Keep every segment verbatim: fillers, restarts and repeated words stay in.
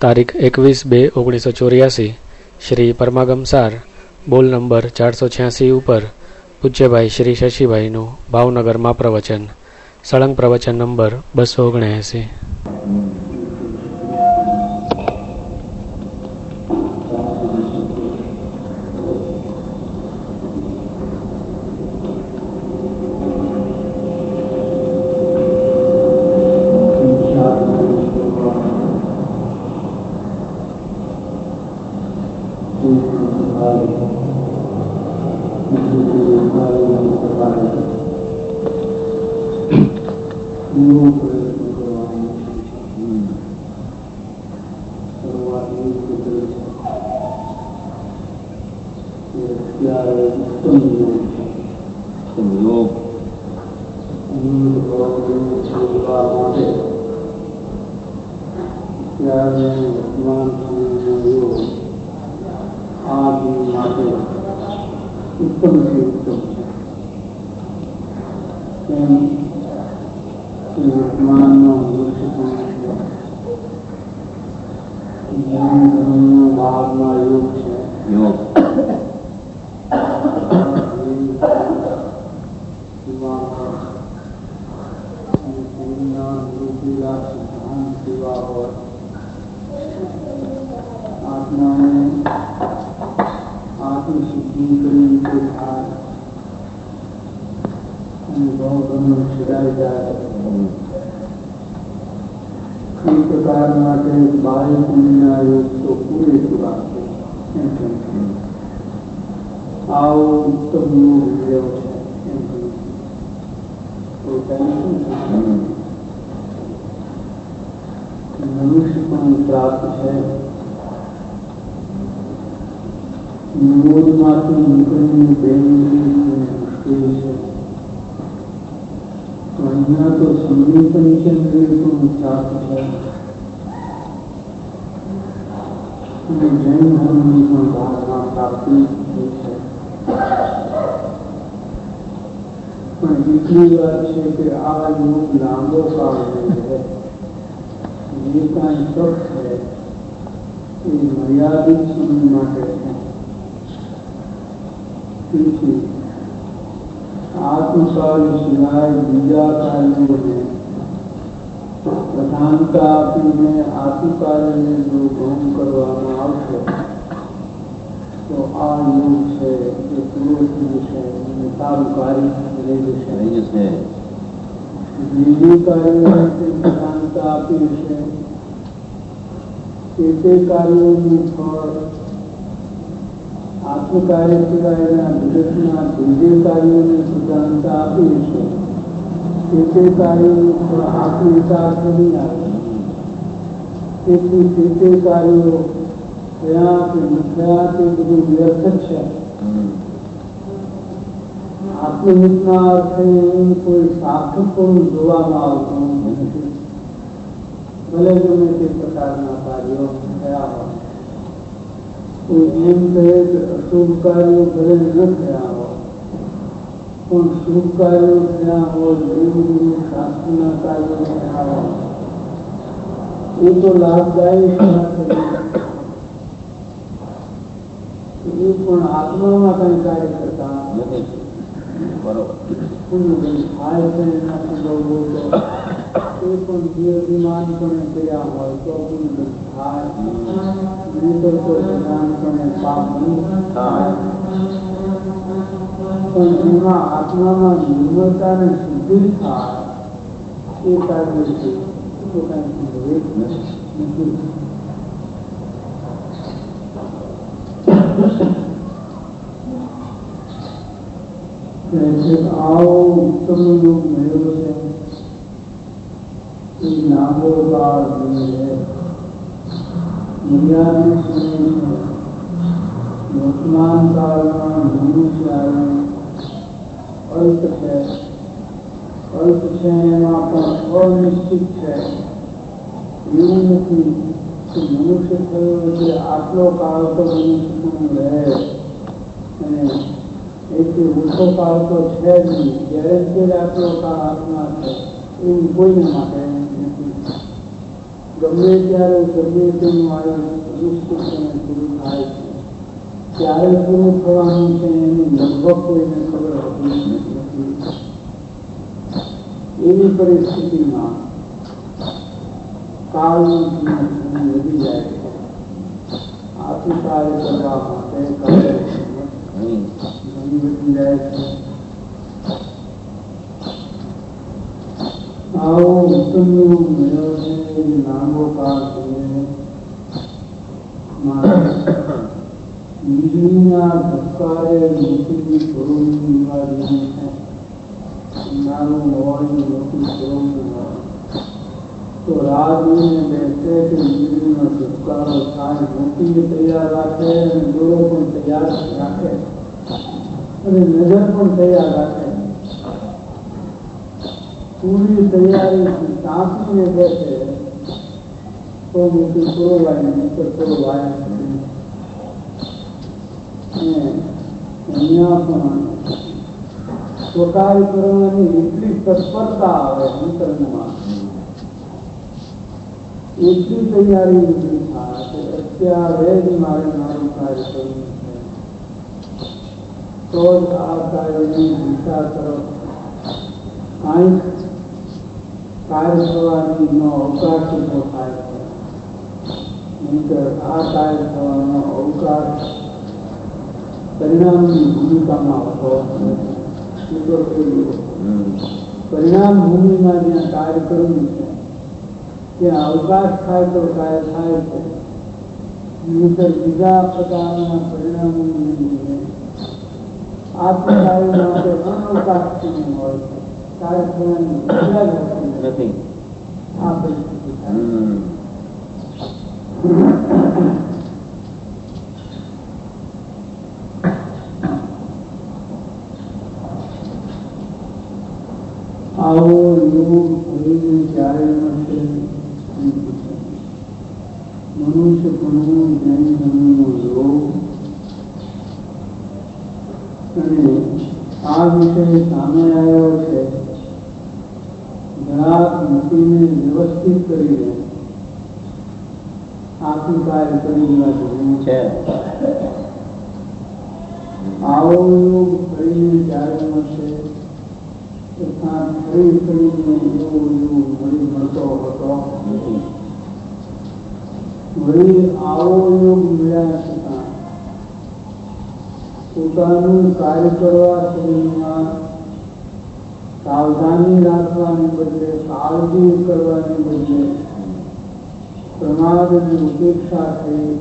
તારીખ એકવીસ બે ઓગણીસો ચોર્યાસી શ્રી પરમાગમ સાર બોલ નંબર ચારસો છ્યાસી ઉપર પૂજ્યભાઈ શ્રી શશીભાઈનું ભાવનગરમાં પ્રવચન. સળંગ પ્રવચન નંબર બસો ઓગણએંસી. આત્મકાર્ય સિવાયના જગતના બીજે કાર્યોને પ્રધાનતા આપી છે. તે તે કાર્યોનું ફળ આપણી સાથે નહીં આવે. તેથી તે તે કાર્યો થયા કે ન થયા તે બધું વ્યર્થ છે. આત્મહિતના અર્થે કોઈ સાર્થક પણ જોવામાં આવતું નથી. ભલે ગમે તે પ્રકારના કાર્યો થયા હોય. એમ કહે કે અશુભ કાર્યો ભલે ન થયા હોય પણ શુભ કાર્યો થયા હોય, દેવગુરુ શાસ્ત્રના કાર્યો થયા હોય એ તો લાભદાયી એ પણ આત્મામાં કઈ કાર્ય કરતા નથી. બરોબર થાય છે એનાથી બહુ એ પણ દેહાભિમાનપણે કર્યા હોય તો પણ થાય, નહીં તો પ્રધાનપણે પાપ નહીં થાય. પણ એમાં આત્મામાં નિર્મળતા ને શુદ્ધિ થાય એ કાર્ય છે તો કઈ વિવેક નથી. આવો ઉત્તમ યોગ મેળવ્યો છે એ લાંબો કાળ છે. મર્યાદિત સમય છે. વર્તમાન કાળમાં મનુષ્ય અલ્પ છે. અલ્પ છે એમાં પણ અનિશ્ચિત છે. એવું નથી કે મનુષ્ય થયો એટલે આટલો કાળ તો મનુષ્ય રહે અને એટલે ઓછો કાળ તો છે જ નહીં. જ્યારે આટલો કાળ આત્મા છે એવું કોઈને માટે નથી. ગમે ત્યારે ગમે તેનું આયોજન પૂરું થાય છે ત્યારે પૂરું થવાનું છે એની લગભગ કોઈને ખબર હોતી નથી. એવી પરિસ્થિતિમાં કાળની કિંમત વધી જાય છે. આથી કાર્ય કરવા માટે કાર્ય ઘણી વધી જાય છે. આવો ઉત્તમનો મેળો છે એ લાંબો કાળ થયો. વીજળીના ધબકારે મોટી સ્વરૂપની નિવારી છે. નાનું હોવાની મોટી સ્વરૂપનું હોય તો રાહ જોઈને બેસે કે વીજળીનો ધબકારો થાય. મોટી તૈયાર રાખે અને દોરો પણ તૈયાર રાખે અને નજર પણ તૈયાર રાખે. પૂરી તૈયારી તાપીને બેસે તો મોટી પુરોવાય નહીતર પુરોવાય. અહીંયા પણ સ્વકાર્ય કરવાની એટલી તત્પરતા આવે અંતરમાં, એટલી તૈયારી ઉભી થાય કે અત્યારે જ મારે મારું કાર્ય કરવું છે તો જ આ કાર્યની દિશા તરફ કાંઈક કાર્ય થવાની નો અવકાશ ઉભો થાય છે. નહીંતર આ કાર્ય થવાનો અવકાશ પરિણામની ભૂમિકામાં હતો. પરિણામ ભૂમિમાં જ્યાં કાર્ય કરવું છે ત્યાં અવકાશ થાય તો કાર્ય થાય છે. નહીંતર બીજા પ્રકારના પરિણામોની લીધે આત્મકાર્ય માટે અનવકાશ હોય છે. કાર્ય થવાની ક્રિયા નથી. આ પરિસ્થિતિ આવો યોગ શરીરને ક્યારે મળશે? મનુષ્ય પણ જૈન ધર્મનો યોગ અને આ વિષય સામે આવ્યો છે. ઘણા મતીને વ્યવસ્થિત કરીને આખું કાર્ય કરી દેવા જરૂર છે. આવો યોગ શરીરને ક્યારે મળશે? શરીર શરીરને એવો યોગ મળી મળતો હતો. વળી આવો યોગ મળ્યા છતાં પોતાનું કાર્ય કરવા શરીરમાં સાવધાની રાખવાને બદલે, કાળજી કરવાને બદલે પ્રમાદની ઉપેક્ષા થઈ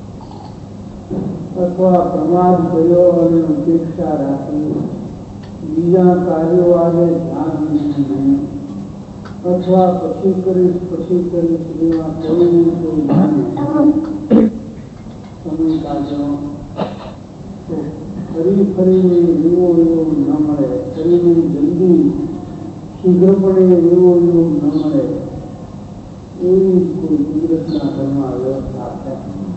અથવા પ્રમાદ કર્યો અને ઉપેક્ષા રાખી બીજા કાર્યો આજે ધ્યાન નહીં અથવા પછી કરીશ પછી કરીશ એવા કોઈ કોઈ સમય કાઢ્યો તો ફરી ફરીને એવો એવો ન મળે. ફરીને જલ્દી શીઘ્રપણે એવો એવો ન મળે એવી કોઈ કુદરતના ઘરમાં વ્યવસ્થા છે.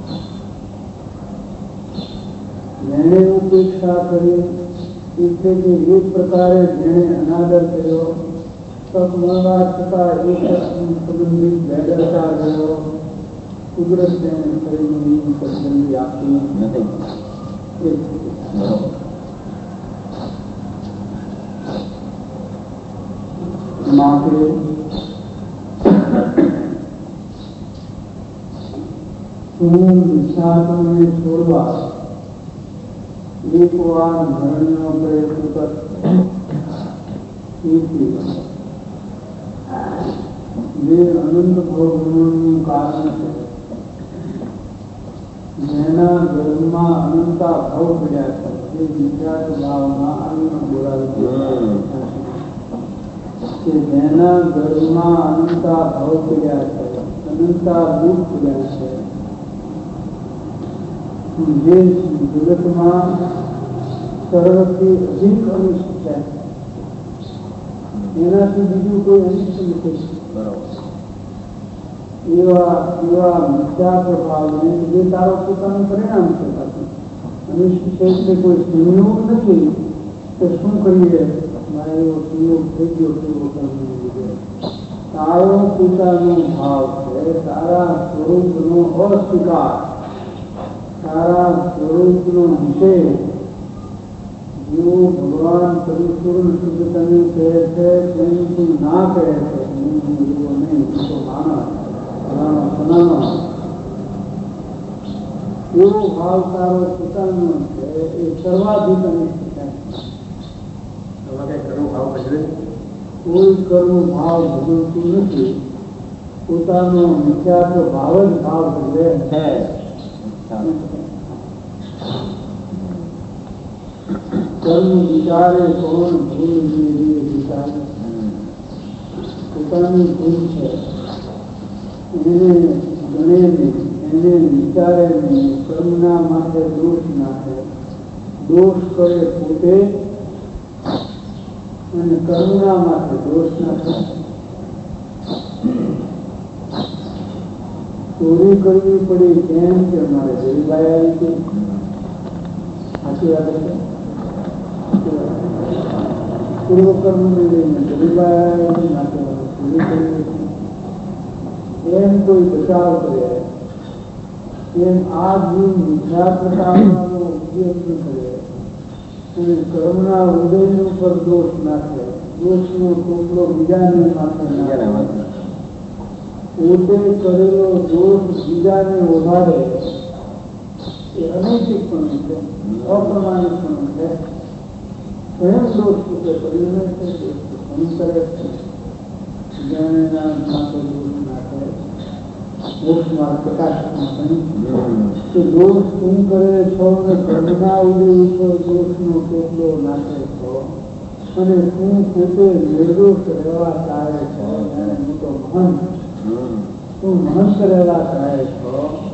જેણે ઉપેક્ષા કરી એટલે કે એક પ્રકારે જેણે અનાદર કર્યો, તક મળવા છતાં એક સંબંધિત બેદરકાર ગયો, કુદરત તેને શરીરની પસંદગી આપી નથી. માટે હું નિશાળને છોડવા એક વાર મરણનો પ્રયત્ન કર. જે અનંત ભોગનું કારણ છે, જેના ગર્ભમાં અનંતા ભાવ પડ્યા છે, તે વિચાર ભાવમાં અન્ન બોલાવ્યું કે જેના ગર્ભમાં અનંતા ભાવ પડ્યા છે, અનંતા ભૂત પડ્યા છે, જે જગતમાં સર્વથી અધિક અનિષ્ટ છે, એનાથી બીજું કોઈ અનિષ્ટ નથી. એવા એવા મિથ્યા પ્રભાવને જે તારો પોતાનું પરિણામ છે. અનિષ્ટ છે એટલે કોઈ સંયોગ નથી કે શું કરીએ, મારે એવો સંયોગ થઈ ગયો તેવો કર્મ લીધે તારો પિતાનો ભાવ છે, તારા સ્વરૂપનો અસ્વીકાર, તારા સ્વરૂપનો નિષેધ. જેવો ભગવાન પરમેશ્વર શુદ્ધતાને કહે છે તેનું તું ના કહે છે, હું એવો નહીં, તો માણસ ફલાણો ફલાણો. એવો ભાવ તારો પિતાનો છે, એ સર્વાધિક અનિષ્ટ છે. ભાવ ભજવે કોઈ કર્મ ભાવ ભજવતું નથી, પોતાનો મિથ્યાત્વ ભાવ જ ભાવ ભજવે છે. કર્મ વિચારે કોણ ભૂલ વિચારે, પોતાની ભૂલ છે એને ગણે નહીં, એને વિચારે નહીં, કર્મના માટે દોષ નાખે, દોષ કરે પોતે અને કરુણા માટે દોષ નાખે. ચોરી કરવી પડી કેમ કે મારે ગરીબાઈ આવી હતી, સાચી વાત છે. પૂર્વકર્મ ને લઈને ગરીબાઈ આવી નાખે ચોરી કરવી એમ કોઈ બચાવ કરે, એમ આ જીવ મિથ્યા પ્રકારનો ઉપયોગ ન કરે અને કર્મના ઉદય ઉપર દોષ નાખે, દોષનો ટુકડો બીજાને માથે નાખે, પોતે કરેલો દોષ બીજાને ઓઢાડે, એ અનૈતિકપણું છે, અપ્રમાણિકપણું છે. સ્વયં દોષ પોતે કર્યું છે, ઘણું કરે છે, બીજાના માથે દોષ નાખે, મોક્ષ માર્ગ પ્રકાશમાં તો દોષ શું કરે છો ને કર્મના ઉદય ઉપર દોષનો ટોપલો નાખે છો અને શું પોતે નિર્દોષ રહેવા ચાહે છો. એને હું તો મહંત, તું મહંત રહેવા ચાહે છો,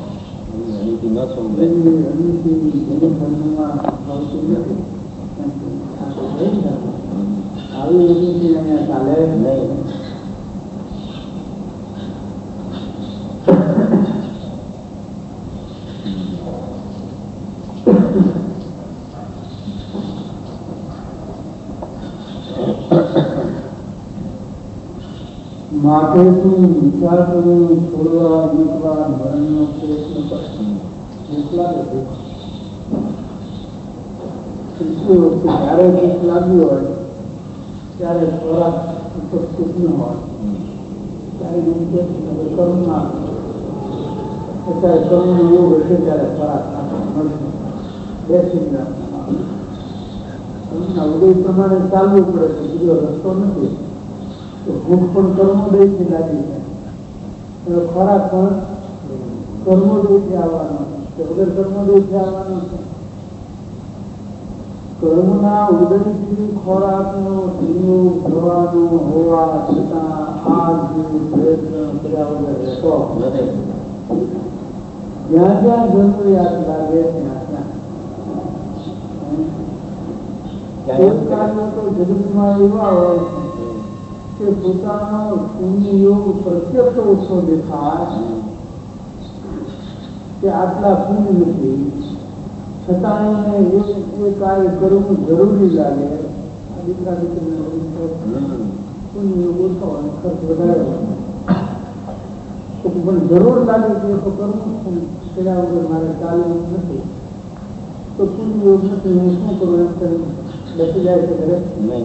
આવી અનિતિ અહીંયા ચાલે નહીં. માટે તું વિચાર કર્યો છોડવા મૂકવા મરણનો પ્રયત્ન કરશે, એકલા ભૂખ વખતે જ્યારે ભૂખ લાગી હોય ત્યારે ખોરાક ઉપસ્થિત ન હોય ત્યારે કર્મ ના અત્યારે કર્મ યોગ હશે ત્યારે ખોરાક મળશે. બેસી ના ઉદય પ્રમાણે ચાલવું પડે છે, બીજો રસ્તો નથી. ભૂખ પણ કર્મોદયથી લાગી છે, ખોરાક પણ કર્મોદયથી આવવાનો છે, વગર કર્મોદયથી આવવાનો છે. કર્મના ઉદયથી ખોરાકનો સંયોગ થવાનો હોવા છતાં આ જીવ પ્રયત્ન કર્યા વગર રહેતો જ્યાં જ્યાં જરૂરિયાત લાગે ત્યાં ત્યાં તો જગતમાં એવા હોય કે પોતાનો પુણ્ય યોગ પ્રત્યક્ષ ઓછો દેખાય કે આટલા પુણ્ય નથી, છતાં એને એ કાર્ય કરવું જરૂરી લાગે. આ દીકરા દીકરીને પુણ્ય યોગ ઓછો હોય, ખર્ચ વધારે હોય, પણ જરૂર લાગે કે તો કરવું છે, કર્યા વગર મારે ચાલવું નથી, તો પુણ્ય યોગ નથી, હું શું કરું એમ કરી બેસી જાય છે ઘરે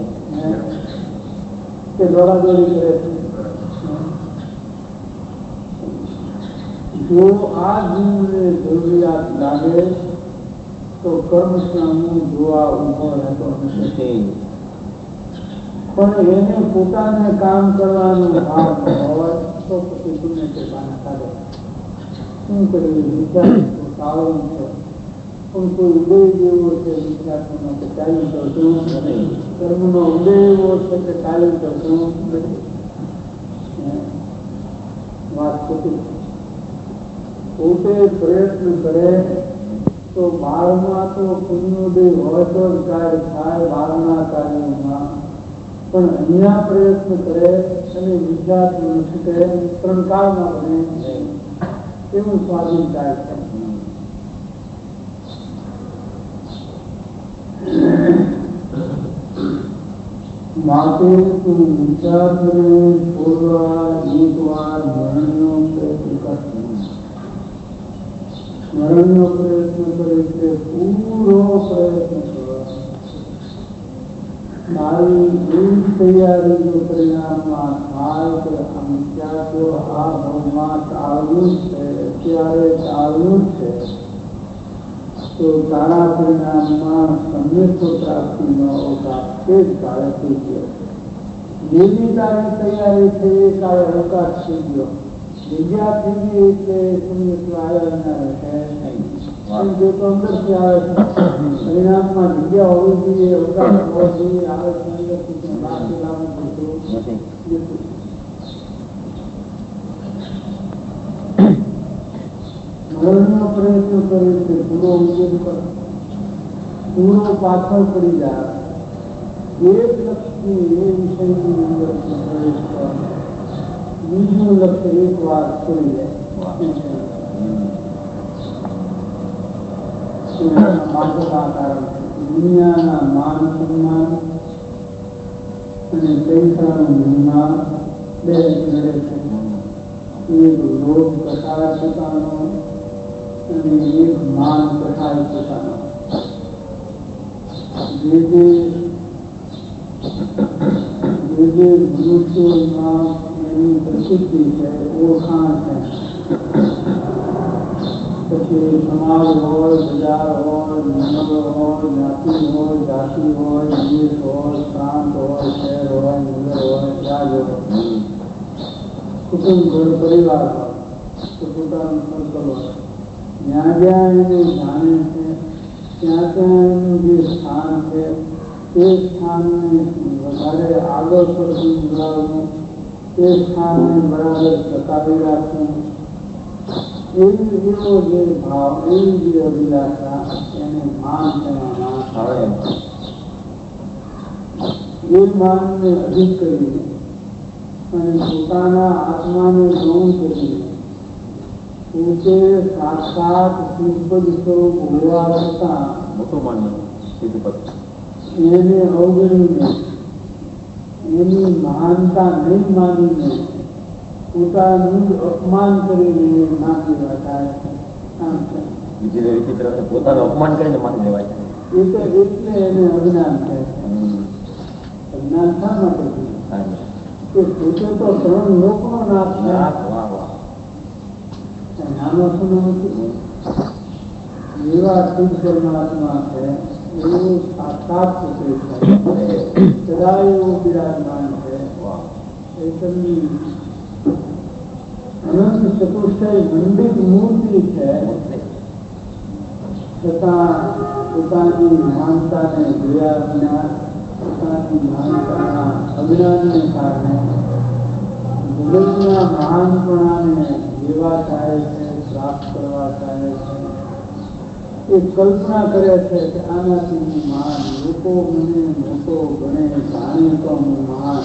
કે દોડાદોડી કરે છે. જો આ જીવને જરૂરિયાત લાગે તો કર્મ હું જોવા ઉભો રહેતો નથી, પણ એને પોતાને કામ કરવાનું ભાવ હોય તો પછી પુણ્ય કૃપાના કાઢે શું કર્યું વિચાર સારું છે, પણ કોઈ ઉદય જેવો છે વિચારનો કે ચાલી કરતું નથી, કર્મનો ઉદય એવો છે કે ચાલી કરતું નથી. વાત ખોટી. પોતે પ્રયત્ન કરે તો બાળમાં તો પુણ્યોદય હોય તો જ કાર્ય થાય બાળના કાર્યમાં, પણ અહીંયા પ્રયત્ન કરે અને વિદ્યાર્થી છૂટે ત્રણ કાળમાં બને એવું સ્વાધીન થાય છે. માટે તું વિચારને છોડવા એક વાર મરણનો પ્રયત્ન કરશે. મરણનો પ્રયત્ન કરે છે પૂરો પ્રયત્ન કરવા. મારી એવી તૈયારીનું પરિણામમાં થાય કે આમ ત્યાં તો આ ભાવમાં ચાલવું છે, અત્યારે ચાલવું છે, તો તારા પરિણામમાં સંદેશો પ્રાપ્તિનો અવકાશ તે જ કાળે થઈ ગયો. જેની તારી તૈયારી છે એ કાળે અવકાશ થઈ ગયો. જગ્યા થઈ ગઈ એટલે સંદેશો આવ્યા વિના રહે નહીં. જો તો અંદરથી આવે છે પરિણામમાં જગ્યા હોવી જોઈએ, અવકાશ હોવો જોઈએ, આવે છે અંદરથી બહારથી લાવવું પડતું. મરણનો પ્રયત્ન કરે છે પૂરો ઉદ્યોગ પર, પૂરો પાછળ પડી જાય. એક લક્ષ્ય એ વિષયની અંદર પ્રવેશ કરે, બીજું લક્ષ્ય એક વાર છોડી જાય. માગવા કારણ દુનિયાના માન સન્માન અને પૈસાનું નિર્માણ બે નડે છે. એક લોભ કસાય પોતાનો અને એક માન કસાય પોતાનો. જે જે જે જે મનુષ્યોમાં એની પ્રસિદ્ધિ છે, ઓળખાણ છે, પછી સમાજ હોય, બજાર હોય, મંડળ હોય, જ્ઞાતિ હોય, જાતિ હોય, દેશ હોય, પ્રાંત હોય, શહેર હોય, નગર હોય, રાજ હોય, કુટુંબ ઘર પરિવાર હોય, તો પોતાનું સર્કલ હોય. જ્યાં જ્યાં એને જાણે છે ત્યાં ત્યાં એનું જે સ્થાન છે તે સ્થાનને વધારે આગળ પડતું જોડાવવું, તે સ્થાનને બરાબર ટકાવી રાખવું, એવી એવો જે ભાવ, એવી જે અભિલાષા એને માન કહેવામાં આવે. એ માનને અધિક કરીને અને પોતાના આત્માને ગૌણ કરીને પોતે સાક્ષાત સિદ્ધપદ સ્વરૂપ હોવા છતાં મોટું માનવું સિદ્ધપદ એને અવગણીને, એની મહાનતા નહીં માનીને પોતાનું જ અપમાન કરીને માની લેવાય. બીજી બીજી તરફ પોતાનું અપમાન કરીને માની લેવાય. એ તો એટલે એને અજ્ઞાન છે. અજ્ઞાન શા માટે કે પોતે તો ત્રણ લોકનો નાશ થાય. નાનો સુનો નથી. એવા શુદ્ધ પરમાત્મા છે, એવું સાક્ષાત પોતે છે, સદા એવું બિરાજમાન છે. એ તેમની અનંત ચતુષ્ટય મંડિત મૂર્તિ છે, છતાં પોતાની મહાનતાને જોયા વિના, પોતાની મહાનતાના અજ્ઞાનને કારણે જગતના મહાનપણાને જેવા ચાહે છે, પ્રાપ્ત કરવા ચાહે છે, એ કલ્પના કરે છે કે આનાથી મહાન, લોકો મને મોટો ગણે, જાણે તો હું મહાન.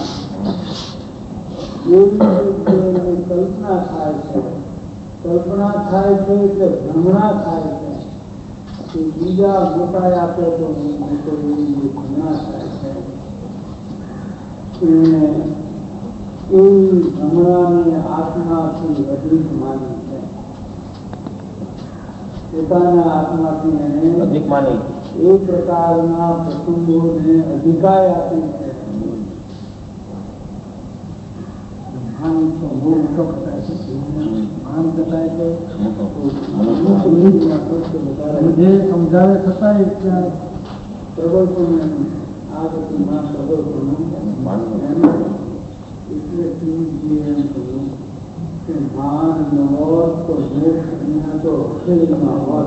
એવી કલ્પના થાય છે. કલ્પના થાય છે એટલે ભ્રમણા થાય છે કે બીજા મોટા આપે તો હું મોટો, એવી ભ્રમણા થાય છે. એને એવી ભ્રમણાને આત્માથી અધિક માની છે. પોતાના આત્માથી એને અધિક માની એ પ્રકારના પ્રસંગોને અધિકાય આપી છે. સમજાવે છતાંય પ્રબળપણું આ બધું પ્રબળપણું એટલે એમ કહ્યું કે માન ન હોત તો મોક્ષ તો શરીરમાં હોત.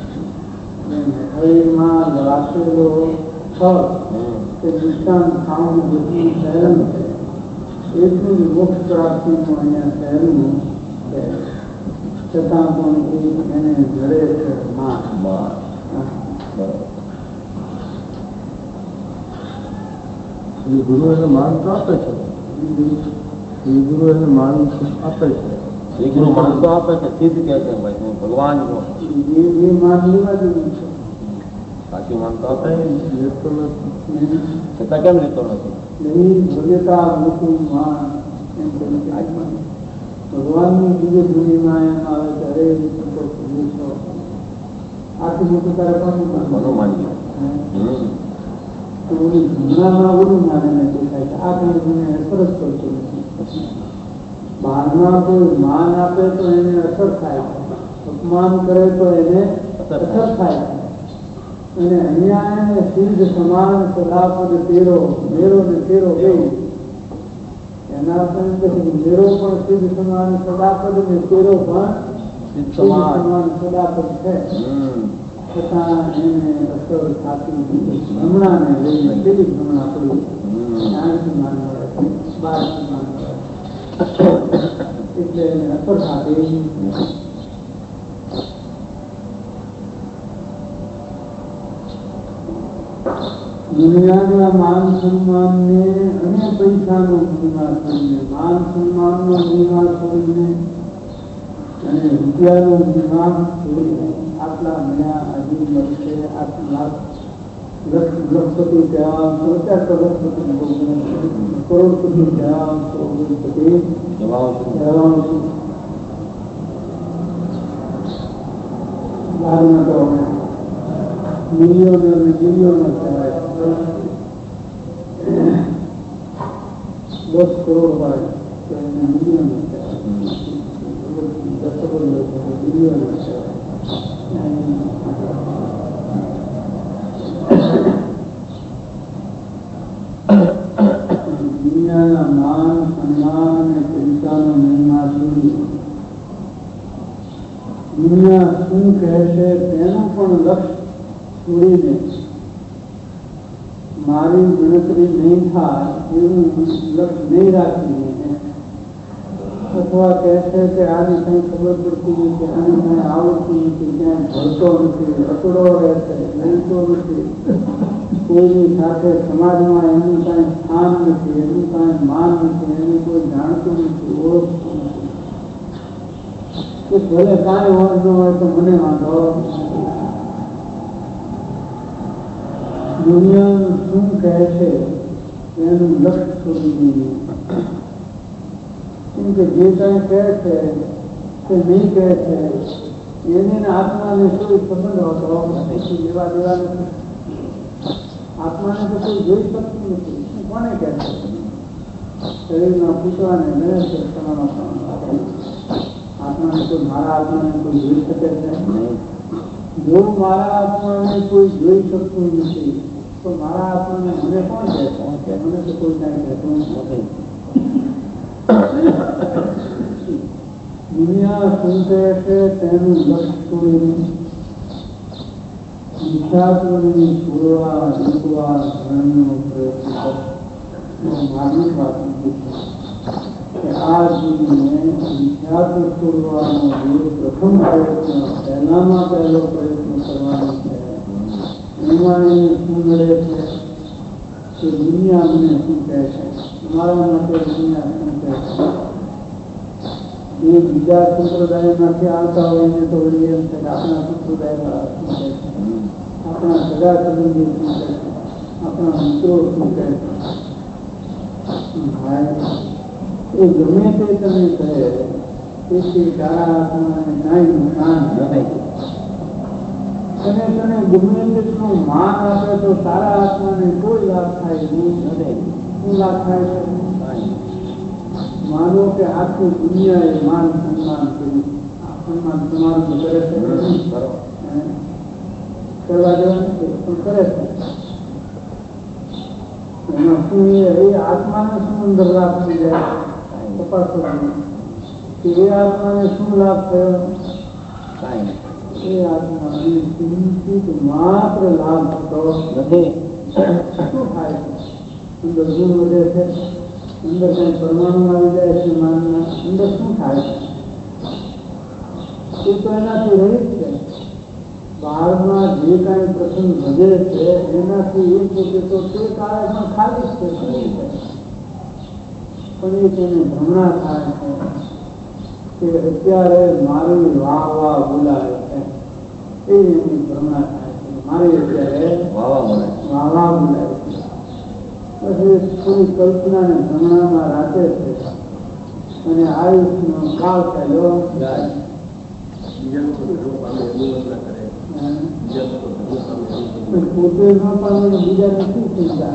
શરીરમાં રાખેલો ફળ કે દુષ્ટાંત ખાવાનું બધું સહેલું છે, એટલું જ મોક્ષ પ્રાપ્તિનું અહીંયા સહેલું છે. છતાં પણ એને ઘરે છે માન. ગુરુ એને માન તો આપે છે. શ્રી ગુરુ એને માન આપે છે. શ્રી ગુરુ માન તો આપે છે, સિદ્ધ કહે છે ભાઈ ભગવાન એ માન લેવા જેવું છે. સાચું માનતો હતો લેતો નથી છતાં કેમ લેતો નથી? એની ભવ્યતા મોટું માન એમ કરી ભગવાનની બીજી દુનિયામાં એમ આવે ત્યારે આખી મોટું તારે પણ બધું માની તો ઓલી ભૂલામાં બધું માને દેખાય છે. આ કઈ મને અસર જ કરતું નથી. બહારમાં કોઈ માન આપે તો એને અસર થાય, અપમાન કરે તો એને અસર થાય. અને અહીંયા એને સિદ્ધ સમાન સદાપદ તેરો મેરો ને તેરો ગઈ એના પણ મેરો પણ સિદ્ધ સમાન સદાપદ ને તેરો પણ સિદ્ધ સમાન સદાપદ છે. છતાં એને અસર થતી ભ્રમણાને લઈને કેવી ભ્રમણા પડી જ્ઞાનથી માનવા બારથી માનવા એટલે એને અસર થતી. દુનિયાના માન સન્માનને અને પૈસાનો મહિમા છોડીને, માન સન્માનનો મહિમા છોડીને અને રૂપિયાનો મહિમા છોડીને આટલા મળ્યા હજી મળશે આટલા લખપતિ કહેવા પચાસ લખપતિ કરોડપતિ કહેવા કરોડપતિ કહેવાનું છું. બહારમાં તો મિલિયોનર ને બિલિયોનર કહેવાય. દસ કરોડ વાળા તો એને મિલિયોનર કહેવાય. દસ કરોડ બિલિયોનર કહેવાય. દુનિયાના માન સન્માન અને પૈસાનો મહિમા સુધી દુનિયા શું કહેશે તેનું પણ લક્ષ્ય છોડીને મારી ગણતરી નહીં થાય એવું લક્ષ્ય નહીં રાખીને અથવા કહેશે કે આને કંઈ ખબર પડતી નથી, આને કંઈ આવડતું નથી, ક્યાંય ભણતો નથી, અકડો રહેશે, રહેતો નથી, કોઈની સાથે સમાજમાં એનું કાંઈ સ્થાન નથી, એનું કાંઈ માન નથી, એનું કોઈ જાણતું નથી, ઓળખતું નથી. કે ભલે કાંઈ હોય ન હોય તો મને વાંધો. દુનિયા શું કહે છે એનું લક્ષ્ય છોડી દઈએ. કેમ કે જે કાંઈ કહે છે તે નહીં કહે છે એને આત્માને કોઈ સંબંધ હોતો નથી, લેવા દેવા નથી. આત્માને તો કોઈ જોઈ શકતું નથી. શું કોને કહે છે? શરીરના પૂતળાને ગણે છે તમારો આત્માને કોઈ મારા આત્માને કોઈ જોઈ શકે છે? જો મારા આત્માને કોઈ જોઈ શકતું નથી તો મારા આત્માને મને કોણ કહે? મને તો કોઈ કાંઈ કહેતું નથી. દુનિયા શું કહે છે તેનું લક્ષ્ય છોડીને વિખ્યાતોને છોડવા જીતવા ધર્મનો પ્રયત્ન મારી વાત નથી કે આ જીવને વિખ્યાત છોડવાનો જે પ્રથમ પ્રયત્ન પહેલામાં પહેલો પ્રયત્ન કરવાનો છે એમાં એને શું મળે છે કે દુનિયા મને શું કહે છે, તમારા માટે દુનિયા શું કહે છે. એ બીજા સંપ્રદાયમાંથી આવતા હોય એને તો વળી એમ છે કે આપણા સંપ્રદાયમાં શું કહે છે, આપણા સગા સંબંધી શું કહે છે, આપણા મિત્રો શું કહે છે. એ ગમે તે તમે કહે તેથી તારા આત્માને કાંઈ નુકસાન નથી. અને તને ગમે તેટલું માન આપે તો તારા આત્માને કોઈ લાભ થાય એવું નથી. શું લાભ થાય છે? માનો કે આખી દુનિયાએ માન સન્માન કર્યું, આ સન્માન તમારું તો કરે છે, કરવા દેવા નથી પણ કરે છે. એમાં શું એ આત્માને શું અંદર લાભ થઈ જાય તપાસવાનું કે એ આત્માને શું લાભ થયો? એ આત્માને કિંચિત માત્ર લાભ થતો નથી. શું થાય છે? અંદર ગુણ વધે છે, અંદર કઈ પરમાણુ આવી જાય છે માનના, અંદર શું થાય છે? એ તો એનાથી રહિત છે. બહારમાં જે કાંઈ પ્રસંગ વધે છે એનાથી એક વખતે તો તે કાળમાં ખાલી જ છે, પણ એ તેને ભ્રમણા થાય છે કે અત્યારે મારી વાહ વાહ બોલાવે છે, એ એની ભ્રમણા થાય છે. મારે ત્યારે વાવા મળે વાવા બોલાય છે. પછી થોડી કલ્પનાને ભ્રમણામાં રાખે છે અને આયુષનો કાળ થયેલો જાય. પોતે ન પામે બીજાને શું ચિંતા?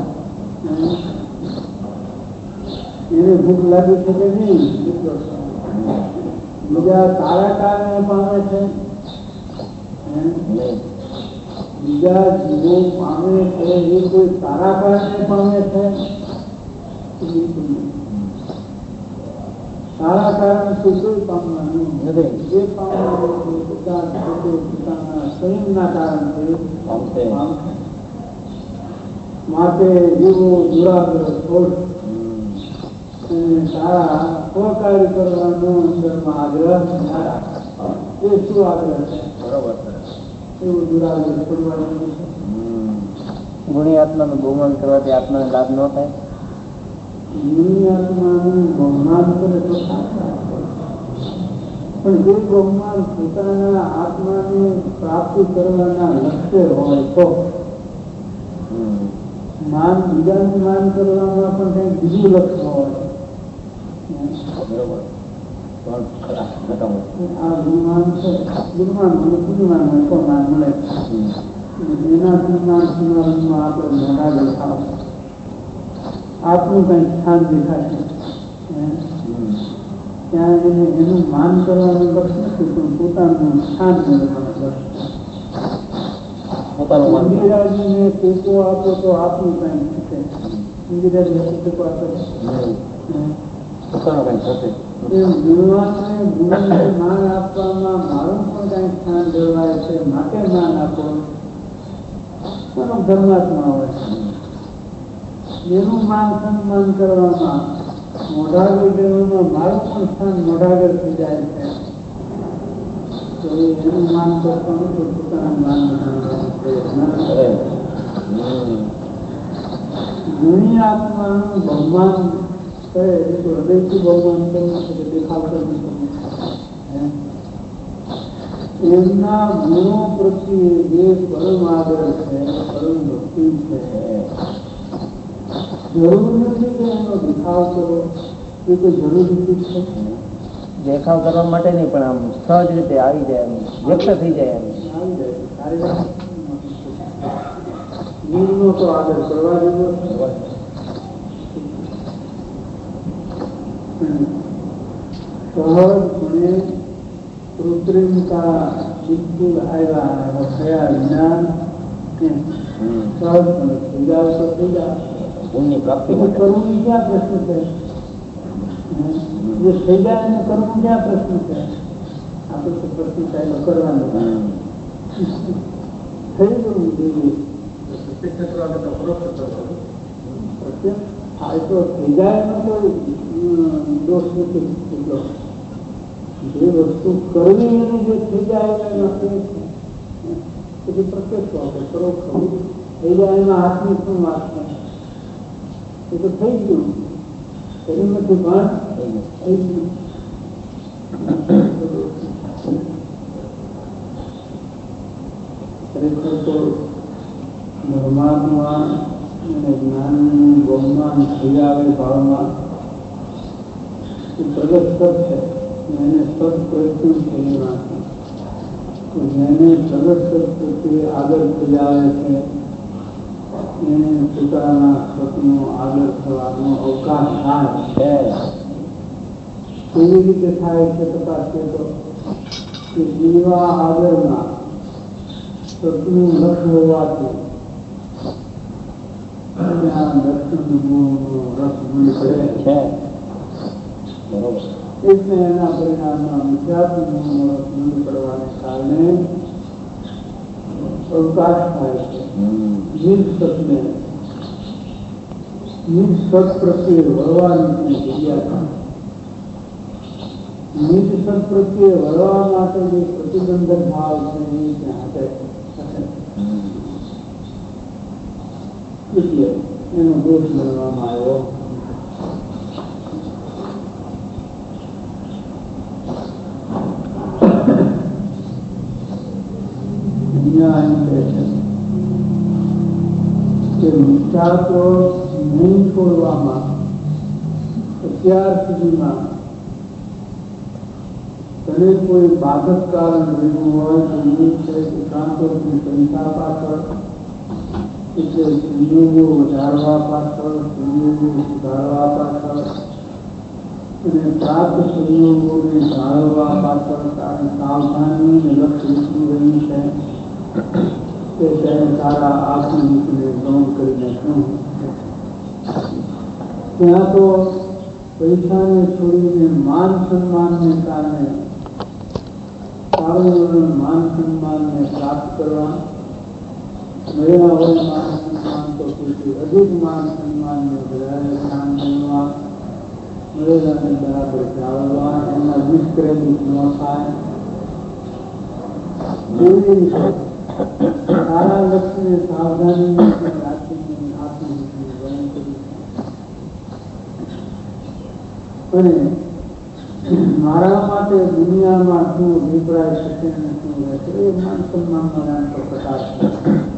એને ભૂખ લાગી છે કે નહીં? બીજા સારા કારણે પામે છે, બીજા જીવો પામે છે એ કોઈ સારા કારણે પામે છે? સારા કારણ કોઈ પામવાનું નથી. જે પામવાનું પોતાના સ્વયંના કારણથી માટે જીવો દુરાગ્રહ છોડ સારા સ્વકાર્ય કરવાનો અંદરમાં આગ્રહ એ શું આગ્રહ છે? બરોબર એવું દુરાગ્રહ છોડવાનું છે. ગુણી આત્માનું બહુમાન કરવાથી આત્માને લાભ ન થાય. ગુણી આત્માનું બહુમાન કરે તો પણ જે બહુમાન પોતાના આત્માને પ્રાપ્તિ કરવાના લક્ષ્ય હોય તો માન બીજાનું માન કરવામાં પણ કંઈક બીજું લક્ષ્ય હોય. આ ગુણમાન છે, ગુણમાન મને પુણ્યમાન મને તો માન મળે એના ગુણમાન સુનાવનમાં આપણે મોટા દેખાવ આપનું કંઈક સ્થાન દેખાશે ત્યાં એને એનું માન કરવાનું લક્ષ્ય નથી પણ પોતાનું સ્થાન મેળવવાનું લક્ષ્ય. ઇન્દિરાજીને ટેકો આપો તો આપનું કંઈક થશે. ઇન્દિરાજી ટેકો આપે ગુણવાનને ગુણને માન આપવામાં મારું પણ કંઈક સ્થાન જળવાય છે માટે માન આપો. ધર્માત્મા હોય એનું માન સન્માન કરવામાં મોઢાગર દેવામાં મારું પણ સ્થાન મોઢાગર થઈ જાય છે તો એનું માન કરવાનું તો પોતાનું માન ગુણી આત્માનું બહુમાન કરે તો હૃદયથી બહુમાન કરવું છે દેખાવ કરવું છે. એમના ગુણો પ્રત્યે જે પરમ આદર છે, પરમ ભક્તિ છે, જરૂર નથી કે એનો દેખાવ કરો એ તો જરૂરી છે. દેખાવ કરવા માટે નહીં પણ આમ સહજ રીતે આવી જાય, એમ વ્યક્ત થઈ જાય, એમ આવી જાય સારી વાત. ગુણનો તો આદર કરવા જેવો છે. સહજપણે કૃત્રિમતા બિલકુલ આવ્યા થયા વિના સહજપણે થઈ જાવ તો થઈ જાવ. પુણ્ય પ્રાપ્તિ કરવું ક્યાં પ્રશ્ન છે? જે થઈ જાય એને કરવું ક્યાં પ્રશ્ન છે? આપણે તો પ્રશ્ન ચાલો કરવાનું થઈ જવું જોઈએ. હા એ તો થઈ જાય એનો કોઈ દોષ નથી. એટલો જે વસ્તુ કરવી એની જે થઈ જાય એના પછી પ્રત્યક્ષ વાપરે કરો ખરું થઈ જાય એમાં હાથની શું વાત છે? એ તો થઈ ગયું એનું નથી પણ થઈ ગયું. ખરેખર તો પરમાત્મા અને જ્ઞાનનું બહુમાન થઈ આવે ભાવમાં એ પ્રગટ સત છે. એને સત પ્રયત્ન થઈ નાખે જેને પ્રગટ સત પ્રત્યે આગળ થઈ આવે છે એને પોતાના સતનો આદર થવાનો અવકાશ થાય છે. કેવી રીતે થાય છે તપાસીએ તો કે જીવા આગળમાં સતનું લક્ષ્ય હોવાથી ત્યાં દર્શન રસ ગુણ પડે છે. બરોબર એટલે એના પરિણામમાં વિદ્યાર્થીનો રસ ગુણ પડવાને કારણે અવકાશ થાય છે. નિર્સતને નિર્સત પ્રત્યે વળવાની જગ્યા નિર્સત પ્રત્યે વળવા માટે જે પ્રતિબંધક ભાવ છે એ ત્યાં હટે એટલે એનો દોષ ગણવામાં આવ્યો. અહીંયા એમ કહે છે કે નિષ્ઠા તો નહીં છોડવામાં અત્યાર સુધીમાં ભલે કોઈ બાધક કારણ રહ્યું હોય તો એ છે કે કાં તો પૈસા પાછળ, એટલે સંયોગો વધારવા પાછળ, સંયોગો સુધારવા પાછળ અને પ્રાપ્ત સંયોગોને જાળવવા પાછળ કારણ સાવધાની લક્ષ્ય એટલું રહ્યું છે કે તેને સારા આત્મનિકને ગૌણ કરીને શું ત્યાં તો પૈસાને છોડીને માન સન્માનને કારણે સારું માન સન્માનને પ્રાપ્ત કરવા, મળ્યા હોય માન સન્માન તો તેથી અધિક માન સન્માનને વધારે ધ્યાન દેવા, મળેલાને બરાબર જાળવવા, એના ડિસ્ક્રેડિટ ન થાય. એવી રીતે સારા લક્ષ્યને સાવધાની રાખીને આત્મનિકને ગૌણ કરી અને મારા માટે દુનિયામાં શું અભિપ્રાય થશે અને શું રહેશે એ માન સન્માનનો નામ તો પ્રકાશ છે.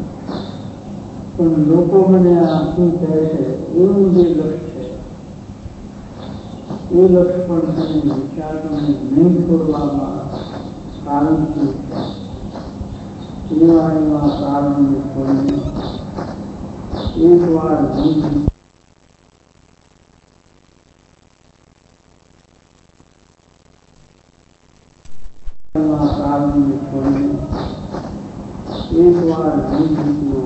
પણ લોકો મને આ શું કહે છે એવું જે લક્ષ્ય છે એ લક્ષ્ય પણ તેને વિચારને નહીં છોડવામાં કારણ શું છે એવા એવા કારણોને છોડીને એક વાર નહીં કારણોને છોડીને એક વાર જીવનો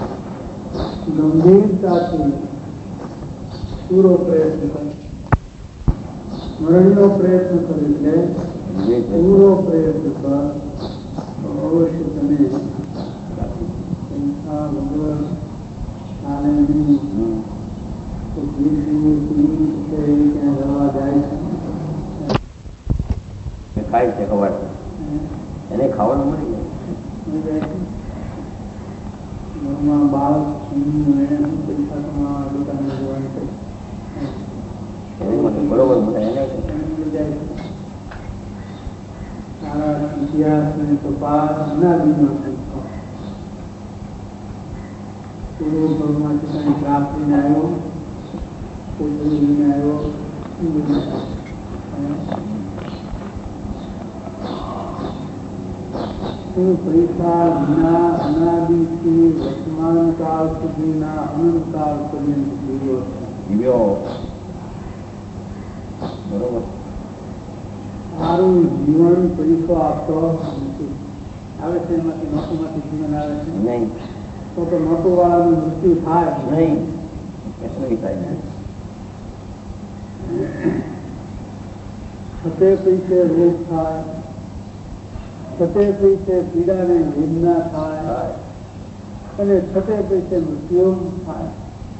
ગંભીરતાથી પૂરો પ્રયત્ન કરે, મરણનો પ્રયત્ન કરે છે પૂરો પ્રયત્ન કર અવશ્ય તમે સંસ્થા વગર ચાલે નહીં. તો ક્યાં રવા જાય છે ખાય છે ખબર એને ખાવાનું મળી જાય. બાળક પૈસા કમાવા દુકાને જવાની બરોબર સારા ઇતિહાસને તપાસ અનાદિનો પૂર્વ ભગમાંથી કઈ પ્રાપ્તિને આવ્યો, પૂજવીને આવ્યો. પૈસા વિના અનાદિથી વર્તમાન કાળ સુધીના અનંત કાળ પર્યંત જીવ્યો જીવ્યો બરોબર. સારું જીવન પૈસો આપતો નથી. આવે છે એમાંથી નોટોમાંથી જીવન આવે છે નહીં તો તો નોટો વાળાનું મૃત્યુ થાય નહીં. એટલું થાય ને છતે પૈસે રોગ થાય, છતે પૈસે પીડાને વેદના થાય અને છતે પૈસે મૃત્યુ થાય.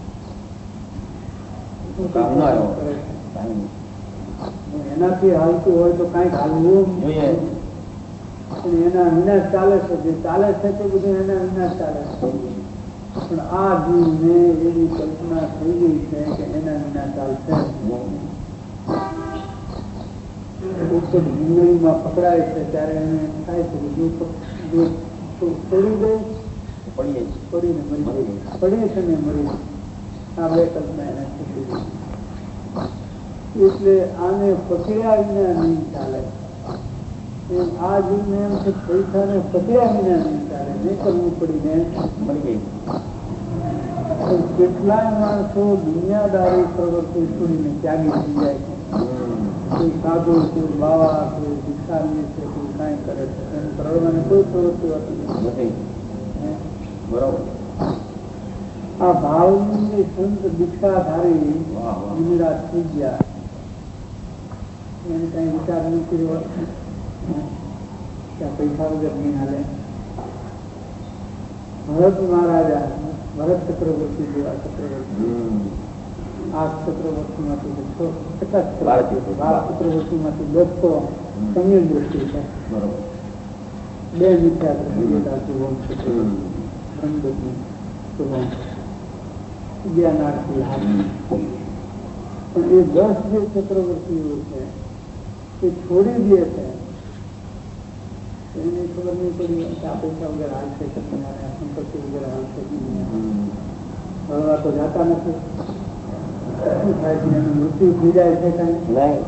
એનાથી હાલતું હોય તો કઈક હાલવું જોઈએ. એના વિના ચાલે છે, જે ચાલે છે તે બધું એના વિના ચાલે છે. પણ આ જીવને એવી કલ્પના થઈ ગઈ છે કે એના વિના ચાલશે. જિંદગીમાં પકડાય છે ત્યારે એને થાય છે કે જો છોડી દે પડીને મરી પડીએ છે ને મરી આ બે કલ્પના એને છૂટી ગઈ. એટલે આને પકડ્યા વિના નહીં ચાલે. આ જીવને એમ છે પૈસાને પકડ્યા વિના નહીં ચાલે, નહીં કરવું પડીને મરી ગઈ. કેટલાય માણસો દુનિયાદારી પ્રવૃત્તિ છોડીને ત્યાગી થઈ જાય છે. કોઈ સાધુ, કોઈ બાવા, કોઈ ભિક્ષાની છે, કોઈ કાંઈ કરે છે, એને કરવાની કોઈ પ્રવૃત્તિ હોતી નથી. બરોબર. આ ભાવની સંત દીક્ષાધારી નિરાશ થઈ ગયા, એને કઈ વિચાર નહીં કર્યો ત્યાં પૈસા વગર નહીં હાલે. ભરત મહારાજા, ભરત ચક્રવર્તી જેવા ચક્રવર્તી આ ચક્રવર્તી માંથી કેટલા ચક્રવર્તી માંથી દસો સમ્યક દ્રષ્ટિ છે. બે મિથ્યા પણ એ દસ જે ચક્રવર્તીઓ છે એ છોડી દે છે. એને ખબર નહીં પડી કે આ પૈસા વગર હાલશે કે તમારે સંપત્તિ વગર હાલશે. મળવા તો જાતા નથી. શું થાય છે? એનું મૃત્યુ થઈ જાય છે કઈ નહીં.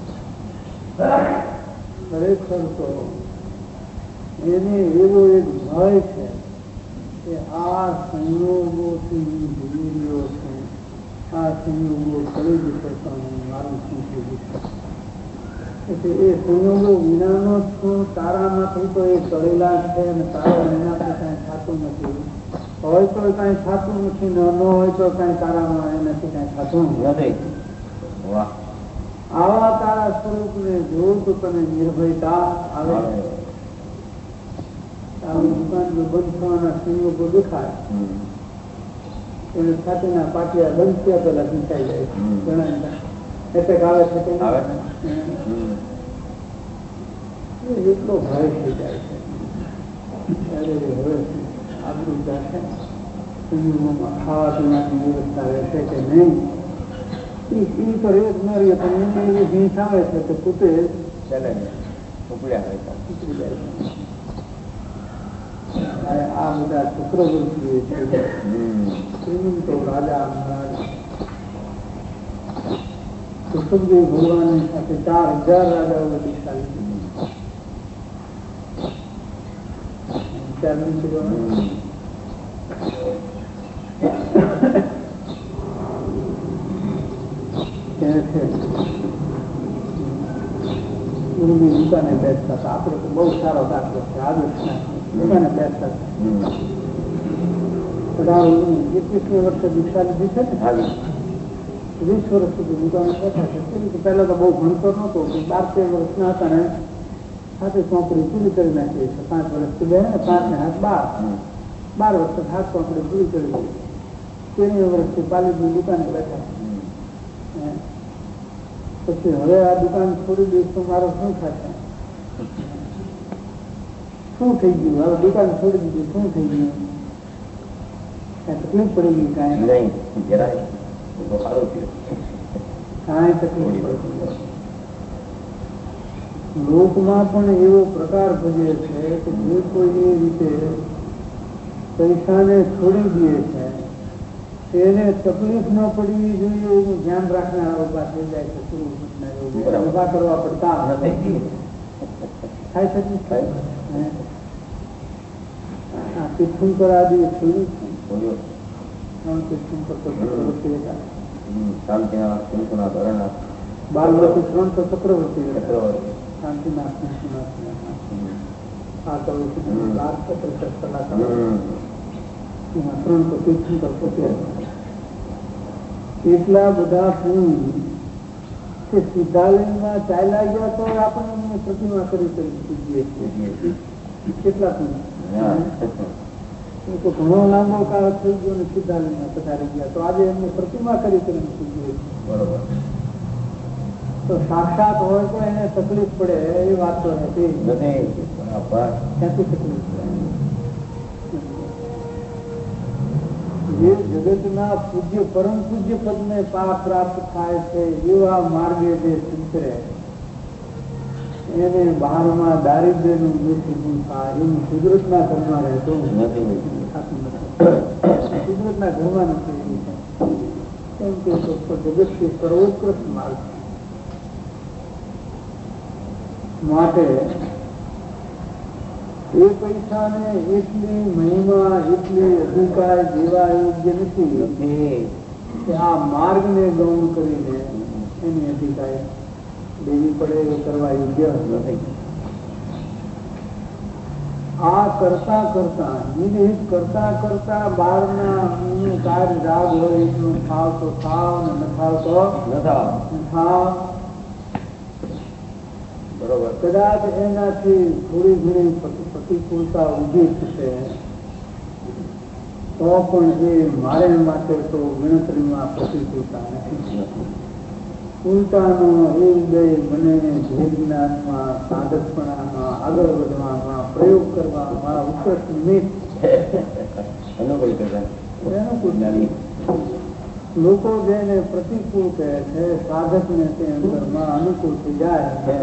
ખરેખર તો એને એવો એક ભય છે કે આ સંયોગોથી જીવી રહ્યો છે, આ સંયોગો કરી જશે પણ મારું શું થઈ જશે. એટલે એ સંયોગો વિનાનો છું. તારામાંથી તો એ કરેલા છે અને તારા વિનાથી કાંઈ થતું નથી. હોય તો કાંઈ થતું નથી, ન હોય તો કાંઈ તારામાં એનાથી કાંઈ થતું નથી. આવા તારા સ્વરૂપને જોઉં તો તને નિર્ભયતા આવે. આવી દુકાન જો બંધ થવાના સંયોગો દેખાય એને છાતીના પાટિયા બંધ થયા પેલા સંચાઈ જાય છે. ઘણા એટેક આવે છે કે એટલો ભય થઈ જાય છે. હવે આબરૂ જશે, સંયોગોમાં ખાવા પીવાની વ્યવસ્થા રહેશે કે નહીં એ તો રેત ન રહે. પણ એને એવી ભીંસ આવે છે કે પોતે ઉપડી જાય છે. આ બધા ચક્રવર્તીઓ છે, શ્રીમંતો રાજા મહારાજ કૃષ્ણદેવ ભગવાનની સાથે ચાર હજાર રાજાઓ દીક્ષા લીધી. ચાર ગુરુની દુકાને બેસતા હતા. આપડે તો બહુ સારો દાખલો છે. આદર્શના દુકાને બેસતા હતા. એકવીસમી વર્ષે દીક્ષા લીધી છે ને, વીસ વર્ષ સુધી દુકાને બેઠા છે. પહેલા તો બહુ ભણતો નહોતો, બાર તેર વર્ષના હતા ને સાથે ચોપડી પૂરી કરી નાખી છે. પાંચ વર્ષથી બે ને પાંચ ને હાથ બાર બાર વર્ષે હાથ ચોપડી પૂરી કરી દીધી. તેરમી વર્ષથી પાલિકની દુકાને બેઠા. પછી હવે આ દુકાન છોડી દઈશ તો મારો શું થશે? શું થઈ ગયું? હવે દુકાન છોડી દીધી, શું થઈ ગયું? કઈ તકલીફ પડી ગઈ? કાંઈ નહીં, કાંઈ તકલીફ પડી. લોકમાં પણ એવો પ્રકાર ભજે છે કે જે કોઈ એ રીતે પૈસાને છોડી દે છે તેને તકલીફ ન પડવી જોઈએ એનું ધ્યાન રાખનારા ઉભા થઈ જાય છે. ઉભા કરવા પડતા નથી. થાય છે તીર્થંકર આદિ છોડ્યું છે. તીર્થંકર તો ચક્રવર્તી હતા. બાલવતી ત્રણ તો ચક્રવર્તી હતા. શાંતિનાથ આ તો બાર ચક્ર ત્રણ તો તીર્થંકર પોતે હતા. એટલા બધા પૂર્ણ કે સિદ્ધાલયમાં ચાલ્યા ગયા તો આપણે પ્રતિમા કરી કરી છીએ. કેટલા પૂર્ણ ઘણો લાંબો કાળ થઈ ગયો ને સિદ્ધાલયમાં પધારી ગયા તો આજે એમને પ્રતિમા કરી કરી છીએ. બરોબર. તો સાક્ષાત હોય તો એને તકલીફ પડે એ વાત તો નથી. ક્યાંથી તકલીફ પડે? જે જગતના પૂજ્ય પરમ પૂજ્ય પદને પાપ પ્રાપ્ત થાય છે એવા માર્ગે જે સંતરે એને બહારમાં દારિદ્ર્યનું મૃત્યુ થાય એવું કુદરતના ઘરમાં રહેતો નથી. કુદરતના ઘરમાં નથી. કેમ કે જગતથી સર્વોત્કૃષ્ટ માર્ગ માટે એ પૈસાને એટલી મહિમા એટલી અધિકાર દેવા યોગ્ય નથી કે આ માર્ગને ગૌણ કરીને એની અધિકાર દેવી પડે એ કરવા યોગ્ય નથી. આ કરતા કરતા નિર્હિત કરતા કરતા બહારના કાર્ય રાગ હોય એટલું થાવ તો થાવ ને ન થાવ તો ન થાવ. બરોબર. કદાચ એનાથી થોડી ઘણી પ્રતિકૂળતા ઉભી થશે તો પણ એ મારે માટે તો ગણતરીમાં પ્રતિકૂળતા નથી. ઉલટાનો એ ઉદય મને જ્ઞાનમાં સાધકપણામાં આગળ વધવામાં પ્રયોગ કરવામાં ઉત્કૃષ્ટ નિમિત્ત લોકો જેને પ્રતિકૂળ કહે છે સાધકને તે અંદરમાં અનુકૂળ થઈ જાય છે.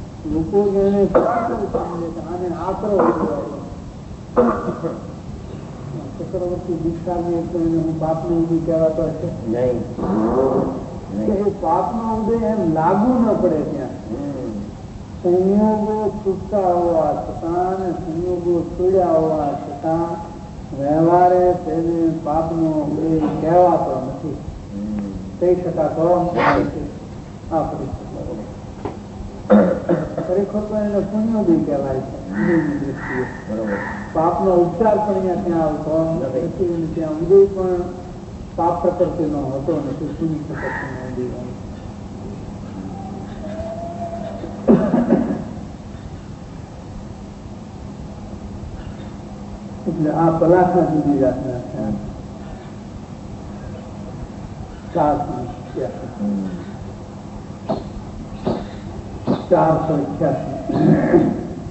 લોકો જેને પ્રતિકૂળ સમજે આને આકરો ચક્રવર્તી દીક્ષા ની તો એને હું પાપનો ઉદય કહેવાતો હશે નહીં એ પાપનો ઉદય એમ લાગુ ન પડે ત્યાં સંયોગો છૂટતા હોવા છતાં ને સંયોગો છોડ્યા હોવા છતાં વ્યવહારે તેને પાપનો ઉદય કહેવાતો નથી, કહી શકાતો નથી. આ પરિસ્થિતિ ખરેખર તો એને પુણ્યોદય કહેવાય છે દ્રષ્ટિએ. પાપનો ઉપચાર પણ અહીંયા ત્યાં આવતો નથી, ત્યાં ઉદય પણ પાપ પ્રકૃતિનો હોતો નથી, પુણ્ય પ્રકૃતિનો ઉદય. એટલે આ પલાખા જુદી જાતના છે. ચારસો ચારસો અઠ્યાસી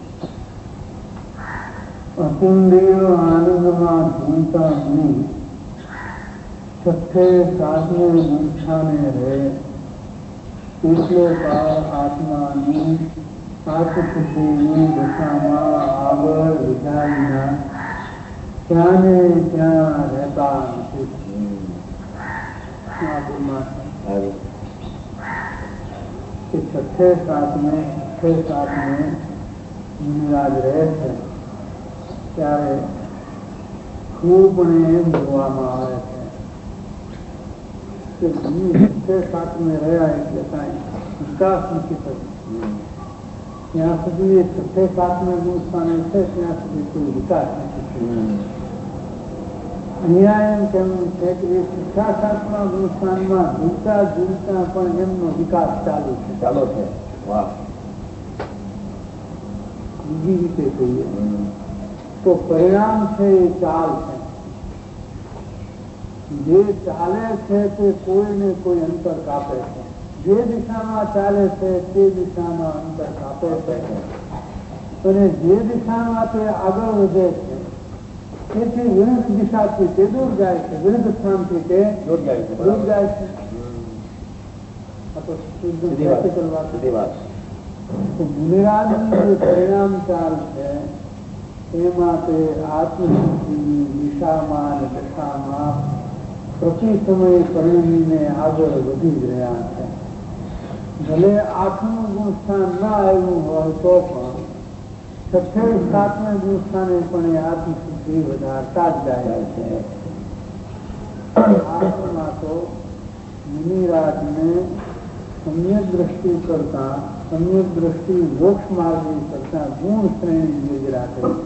અપુંડ્ય આનંદમાં ઝૂમતા હું છઠ્ઠે સાતમે ગુંઠાને રહે એટલો કાળ આત્માની આત્મશુદ્ધિની દશામાં આગળ વિધા વિના ત્યાં ને ત્યાં રહેતા નથી. છઠ્ઠે સાતમે છઠ્ઠે સાતમે મુનિરાજ રહે છે ત્યારે ખૂબ એમ જોવામાં આવે છે કે છઠ્ઠે સાતમે રહ્યા એટલે કાંઈ વિકાસ નથી થતો. ત્યાં સુધી એ છઠ્ઠે સાતમે ગુણસ્થાને છે ત્યાં સુધી કોઈ વિકાસ નથી થતો. અહીંયા એમ કહેવું છે કે એ છઠ્ઠા સાતમા ગુણસ્થાનમાં ઝૂલતા ઝૂલતા પણ એમનો વિકાસ ચાલુ છે ચાલો છે. વાહ. બીજી રીતે કહીએ તો પરિણામ છે એ ચાલ છે. જે ચાલે છે તે કોઈને કોઈ અંતર કાપે છે. જે દિશામાં ચાલે છે તે દિશામાં અંતર કાપે છે અને જે દિશામાં તે આગળ વધે છે તેથી વિરુદ્ધ દિશાથી તે દૂર જાય છે, વિરુદ્ધ સ્થાનથી તે દૂર જાય છે. દૂર જાય છે. મુનિરાજની જે પરિણામ ચાલ છે એમાં તે આત્મશુદ્ધિની દિશામાં અને દશામાં પ્રતિ સમયે પરિણીને આગળ વધી જ રહ્યા છે. ભલે આઠમું ગુણસ્થાન ના આવ્યું હોય તો પણ છઠ્ઠે સાતમે ગુણસ્થાને પણ એ આત્મશુદ્ધિ વધારતા જ જાય છે. આત્મા તો મુનિરાજને સમ્યક દ્રષ્ટિ કરતા સમ્યક દ્રષ્ટિ મોક્ષ માર્ગની કરતા ગુણ શ્રેણી જ રાખે છે.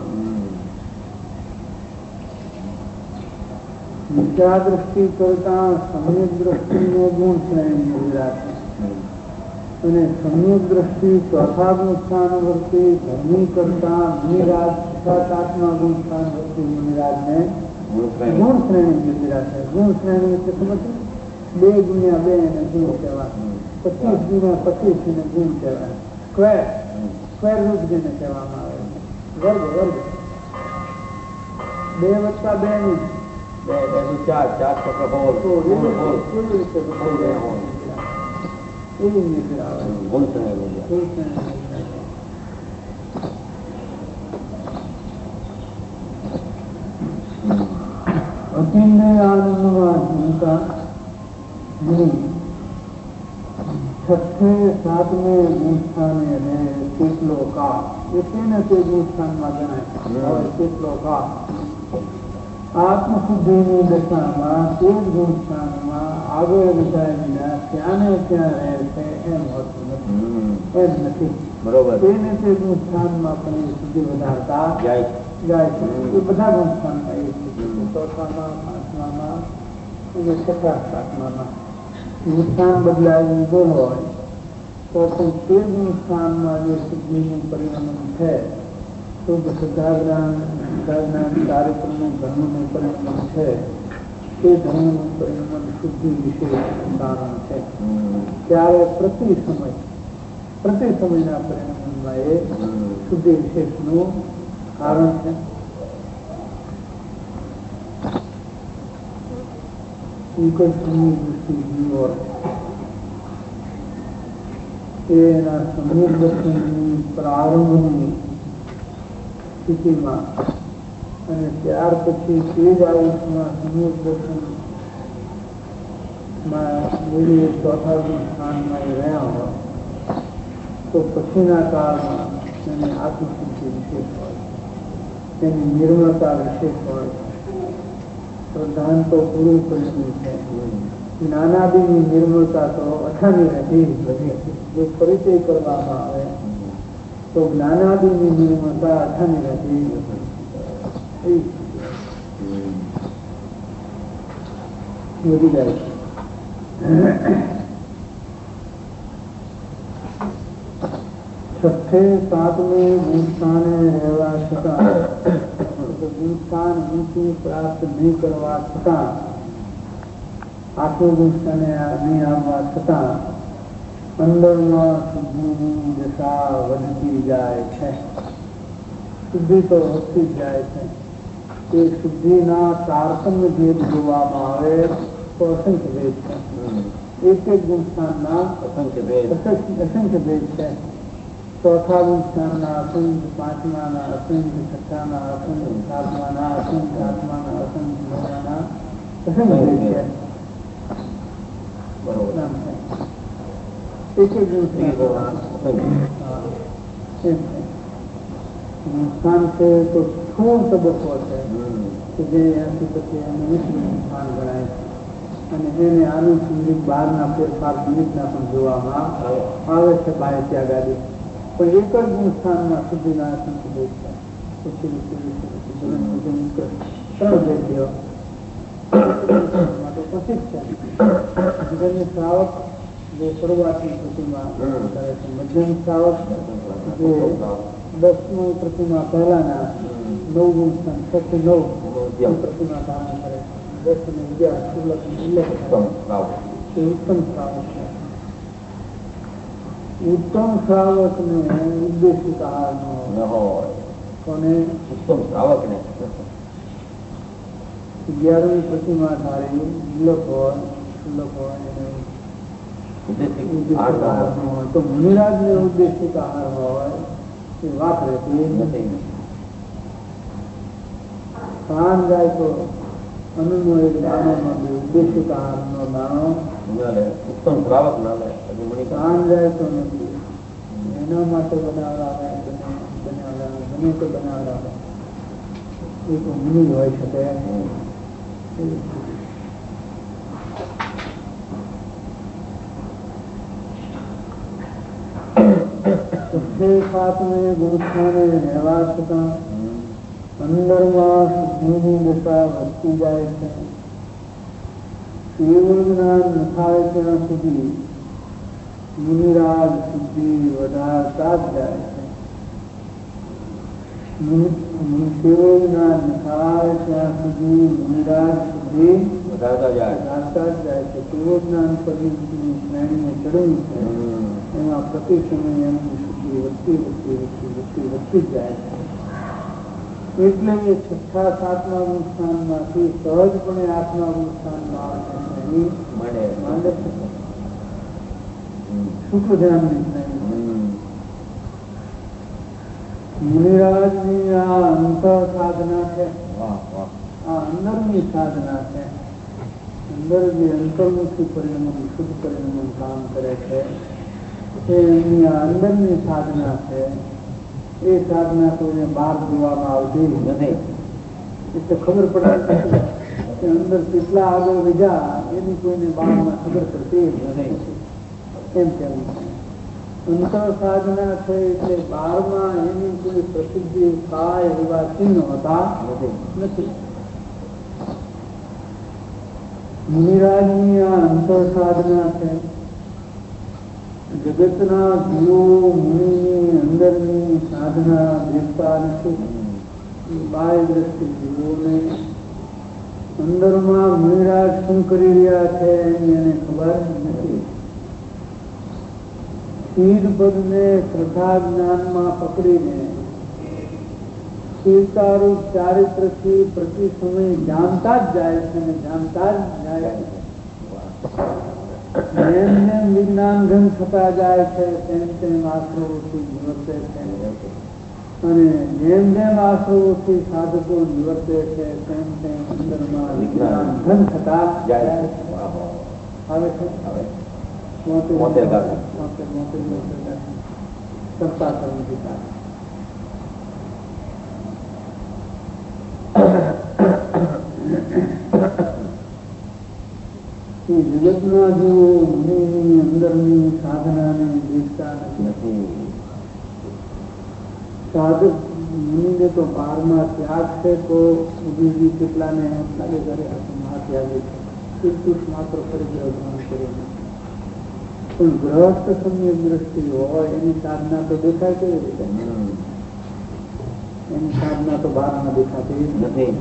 મિથ્યા દ્રષ્ટિ કરતા સમ્યક દ્રષ્ટિને ગુણ શ્રેણી જ રાખે અને સમ્યક દ્રષ્ટિ ચોથા ગુણસ્થાન વર્તી ધર્મી કરતા મુનિરાજ સાતમા ગુણસ્થાન વર્તી મુનિરાજને ગુણ શ્રેણી જ રાખે. ગુણ શ્રેણી એટલે સમજ બે ગુણ્યા બે એને ગુણ કહેવાય, પચીસ ગુણ્યા પચીસ એને ગુણ કહેવાય. સ્ક્વેર સ્ક્વેર રૂટ જેને કહેવામાં આવે છે. વર્ગ વર્ગ બે વત્તા બે નું ચાર ચાર ચક્ર હોલ કેવી રીતે એવી રીતે આવે. અતિને આનંદમાં ઝૂમતા નહીં છઠ્ઠે સાતમે ગુણસ્થાને રહે કેટલો કાળ એ તેને તે ગુણસ્થાનમાં ગણાય. કેટલો કાળ આત્મશુદ્ધિની દશામાં તે જ ગુણસ્થાનમાં આગળ વિધાય વિના ત્યાંને ત્યાં રહે છે એમ હોતું નથી. એમ નથી. બરોબર. તેને તે ગુણસ્થાનમાં પણ એ શુદ્ધિ વધારતા જાય જાય છે. એ બધા ગુણસ્થાનમાં એ સ્થિતિ ચોથામાં પાંચમામાં અને છઠ્ઠા સાતમામાં ગુણસ્થાન બદલાયું બોલો હોય તો પણ તે ગુણસ્થાનમાં જે શુદ્ધિનું પરિણામ છે શુદ્ધ શ્રદ્ધાજ્ઞાન કાર્યક્રમનું ધર્મનું પરિણામ છે તે ધર્મનું પરિણામ શુદ્ધિ વિશેષ કારણ છે. ત્યારે પ્રતિ સમય પ્રતિ સમયના પરિણામમાં એ શુદ્ધિ વિશેષનું કારણ છે. વિકલ્પની દૃષ્ટિ જીવો એના સમુદ્રની પ્રારંભની સ્થિતિમાં અને ત્યાર પછી તે જ આયુષમાં સમૂહ દર્શનમાં એવી ચોથા સ્થાનમાં એ રહ્યા હોય તો પછીના કાળમાં એને આત્મસિદ્ધિ વિશેષ હોય, તેની નિર્મળતા વિશેષ હોય. પ્રધાન તો પૂરું પડ્યું છે. જ્ઞાનાદિની નિર્મળતા તો અઠાની રહી બધી. જો પરિચય કરવામાં આવે તો જ્ઞાનાદિની નિર્મળતા અઠાની રહી વધી જાય છે. છઠ્ઠે સાતમે ગુણસ્થાને રહેવા છતાં, ગુણસ્થાન ઊંચું પ્રાપ્ત નહીં કરવા છતાં, આઠમું ગુણસ્થાને નહીં આવવા છતાં અંદરમાં શુદ્ધિની દશા વધતી જાય છે. શુદ્ધિ તો વધતી જ જાય છે. એ શુદ્ધિના તારતમ્ય ભેદ જોવામાં આવે તો અસંખ્ય ભેદ છે. એક એક ગુણસ્થાનના અસંખ્ય ભેદ અસંખ્ય ભેદ છે. ચોથા ગુણસ્થાનના અસંખ્ય, પાંચમાના અસંખ્ય, છઠ્ઠાના અસંખ્ય, સાતમાના અસંખ્ય, આઠમાના અસંખ્ય, નવમાના અસંખ્ય ભેદ છે. એક એક ગુણસ્થાન છે તો સ્થૂળ તબક્કો છે કે જે એનાથી પછી એનું નીચલું સ્થાન ગણાય છે. અને એને આનુષંગિક બહારના ફેરફાર નિમિત્તના પણ જોવામાં આવે છે બાહ્ય ત્યાગ આદિ. પણ એક જ ગુણસ્થાનમાં સુધીના સંતોષ છે. પછી ત્રણ ભેદ્યો માટે પ્રસિદ્ધ છે. જેની શ્રાવક જે શરૂઆતની પ્રતિમા કરે છે, મધ્યમ શ્રાવક જે દસમી પ્રતિમા પહેલાના નવ ગુણસ્થાન છ થી નવ પ્રતિમા ધારણ કરે છે. દસ અને અગિયાર ઉલ્લેખ એ ઉત્તમ શ્રાવક છે. ઉત્તમ શ્રાવક ને ઉદ્દેશિત આહાર ન હોય. કોને? ઉત્તમ શ્રાવક ને. અગિયારમી પ્રતિમા ધારી ઉલ્લેખ હોય ઉલ્લેખ હોય એને તો મુનિરાજ ને ઉદ્દેશિત આહાર હોય એ વાત રહેતી નથી. પ્રાણ જાય તો અનુનો એક દાણોમાં ઉદ્દેશિત આહાર નો દાણો ઉત્તમ શ્રાવક ના લે. પ્રાણ જાય તો નથી. એના માટે બનાવડાવે બનાવડાવે ગમે તે બનાવડાવે એ તો મુનિ હોય શકે. સાતમે ગુણસ્થાને રહેવા છતાં અંદરમાં શુદ્ધિની દશા વધતી જાય છે. કેવળ જ્ઞાન ન થાય ત્યાં સુધી મુનિરાજ શુદ્ધિ વધારતા જ જાય છે. કેવળ જ્ઞાન ન થાય ત્યાં સુધી મુનિરાજ શુદ્ધિ વધારતા વધારતા જ જાય છે. કેવળ જ્ઞાન પરિસ્થિતિની શ્રેણીને ચડવી છે એમાં પ્રતિ સમય એમની શુદ્ધિ વધતી વધતી વધતી વધતી વધતી જ જાય છે. એટલે એ છઠ્ઠા સાતમા ગુણસ્થાનમાંથી સહજપણે આઠમા ગુણસ્થાનમાં માંડે છે. શુક્લ ધ્યાન મુનિરાજની આ અંતર સાધના છે. આ અંદરની સાધના છે. અંદર જે અંતર્મુખી પરિણામ શુદ્ધ પરિણામ કામ કરે છે એમની આ અંદરની સાધના છે. એ સાધના કોઈને બહાર જોવામાં આવતી નથી. એટલે ખબર પડે કે અંદર કેટલા આગળ વધ્યા એની કોઈને બહારમાં ખબર પડતી નથી. એમ કેવું અંતર સાધના છે એટલે બહારમાં એની કોઈ પ્રસિદ્ધિ થાય એવા ચિહ્ન હોતા નથી. મુનિરાજની આ અંતર સાધના છે. જગતના જીવો મુનિની અંદરની સાધના દેખતા નથી. બાહ્ય દ્રષ્ટિ જીવોને અંદરમાં મુનિરાજ શું કરી રહ્યા છે એની એને ખબર નથી. સ્થિર પદને શ્રદ્ધા જ્ઞાનમાં પકડીને સ્થિરતારૂપ ચારિત્રથી પ્રતિ સમય જાણતા જ જાય છે અને જાણતા જ જાય છે. જેમ જેમ વિજ્ઞાન ઘન થતા જાય છે તેમ તેમ આશ્રવથી વર્તે છે. અને જેમ જેમ આશ્રવોથી સાધકો નિવર્તે છે તેમ તેમ અંદરમાં વિજ્ઞાન ધન થતા જાય આવે છે. મોતે મોતે મોતે મોતે કરતા કર્મ પિતા જગતના જેવો મુનિની અંદરની સાધનાને દેખતા નથી. સાધક મુનિને તો બહારમાં ત્યાગ છે તો બુદ્ધિજી કેટલાને લાગે કરે ત્યાગે છે ચિત્તુષ માત્ર કરી અભિમાન કરે પણ ગ્રહસ્થ સમ્યક દ્રષ્ટિ હોય એની સાધના તો દેખાય કેવી રીતે? એની સાધના તો બહારમાં દેખાતી નથી.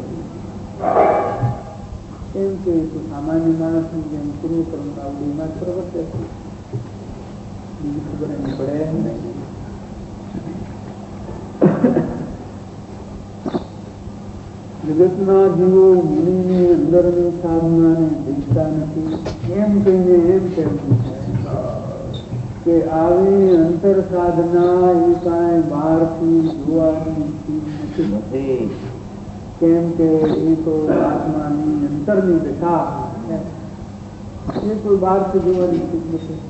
એમ કે સામાન્ય માણસની જેમ પૂર્વ પરંપરામાં પ્રવર્તે છે, બીજી ખબર એની પડે નહીં. જગતના જીવો મુનિની અંદરની સાધનાને દેખતા નથી એમ કહીને એમ કહેવું છે કે આવી અંતર સાધના એ કાંઈ બહારથી જોવાની ચીજ નથી. કેમ કે એ તો આત્માની અંતરની દશા છે, એ કોઈ બહારથી જોવાની ચીજ નથી.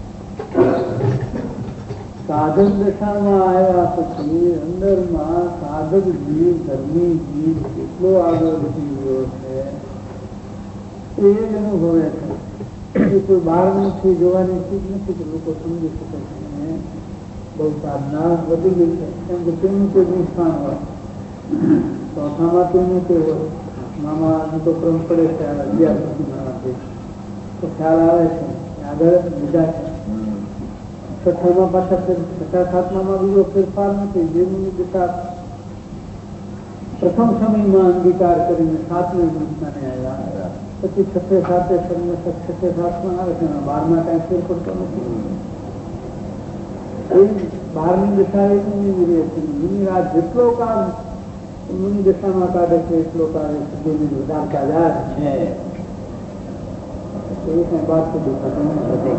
સાધક દશામાં આવ્યા પછી અંદરમાં સાધક જીવ ધર્મી જીવ કેટલો આગળ વધી ગયો છે એ અનુભવે છે. એ કોઈ બહાર નથી જોવાની ચીજ નથી કે લોકો સમજી શકે છે અને બહુ સાધના વધી ગઈ છે. કેમ કે તેનું કોઈ નિષ્ઠાન હોય, ચોથામાં તેનું તે હોય, મામાનો તો ક્રમ પડે છે અગિયાર સુધીમાં તો ખ્યાલ આવે છે કે આગળ બીજા છે. છઠ્ઠામાં પાછા છઠ્ઠા સાતમામાં બીજો ફેરફાર નથી. જેનું દિશા પ્રથમ સમયમાં અંગીકાર કરીને સાતમી દિશાને આવ્યા, પછી છઠ્ઠે સાતે છઠ્ઠે સાતમાં આવે છે, બારમાં કાંઈ ફેર પડતો નથી. એ બારની દશા એ મુનિ રહે છે. મુનિ આ જેટલો કાળ મુનિ દશામાં કાઢે છે એટલો કાળ સુધી વધારતા જાય છે. એ કઈ બહારથી દેખાતું નથી.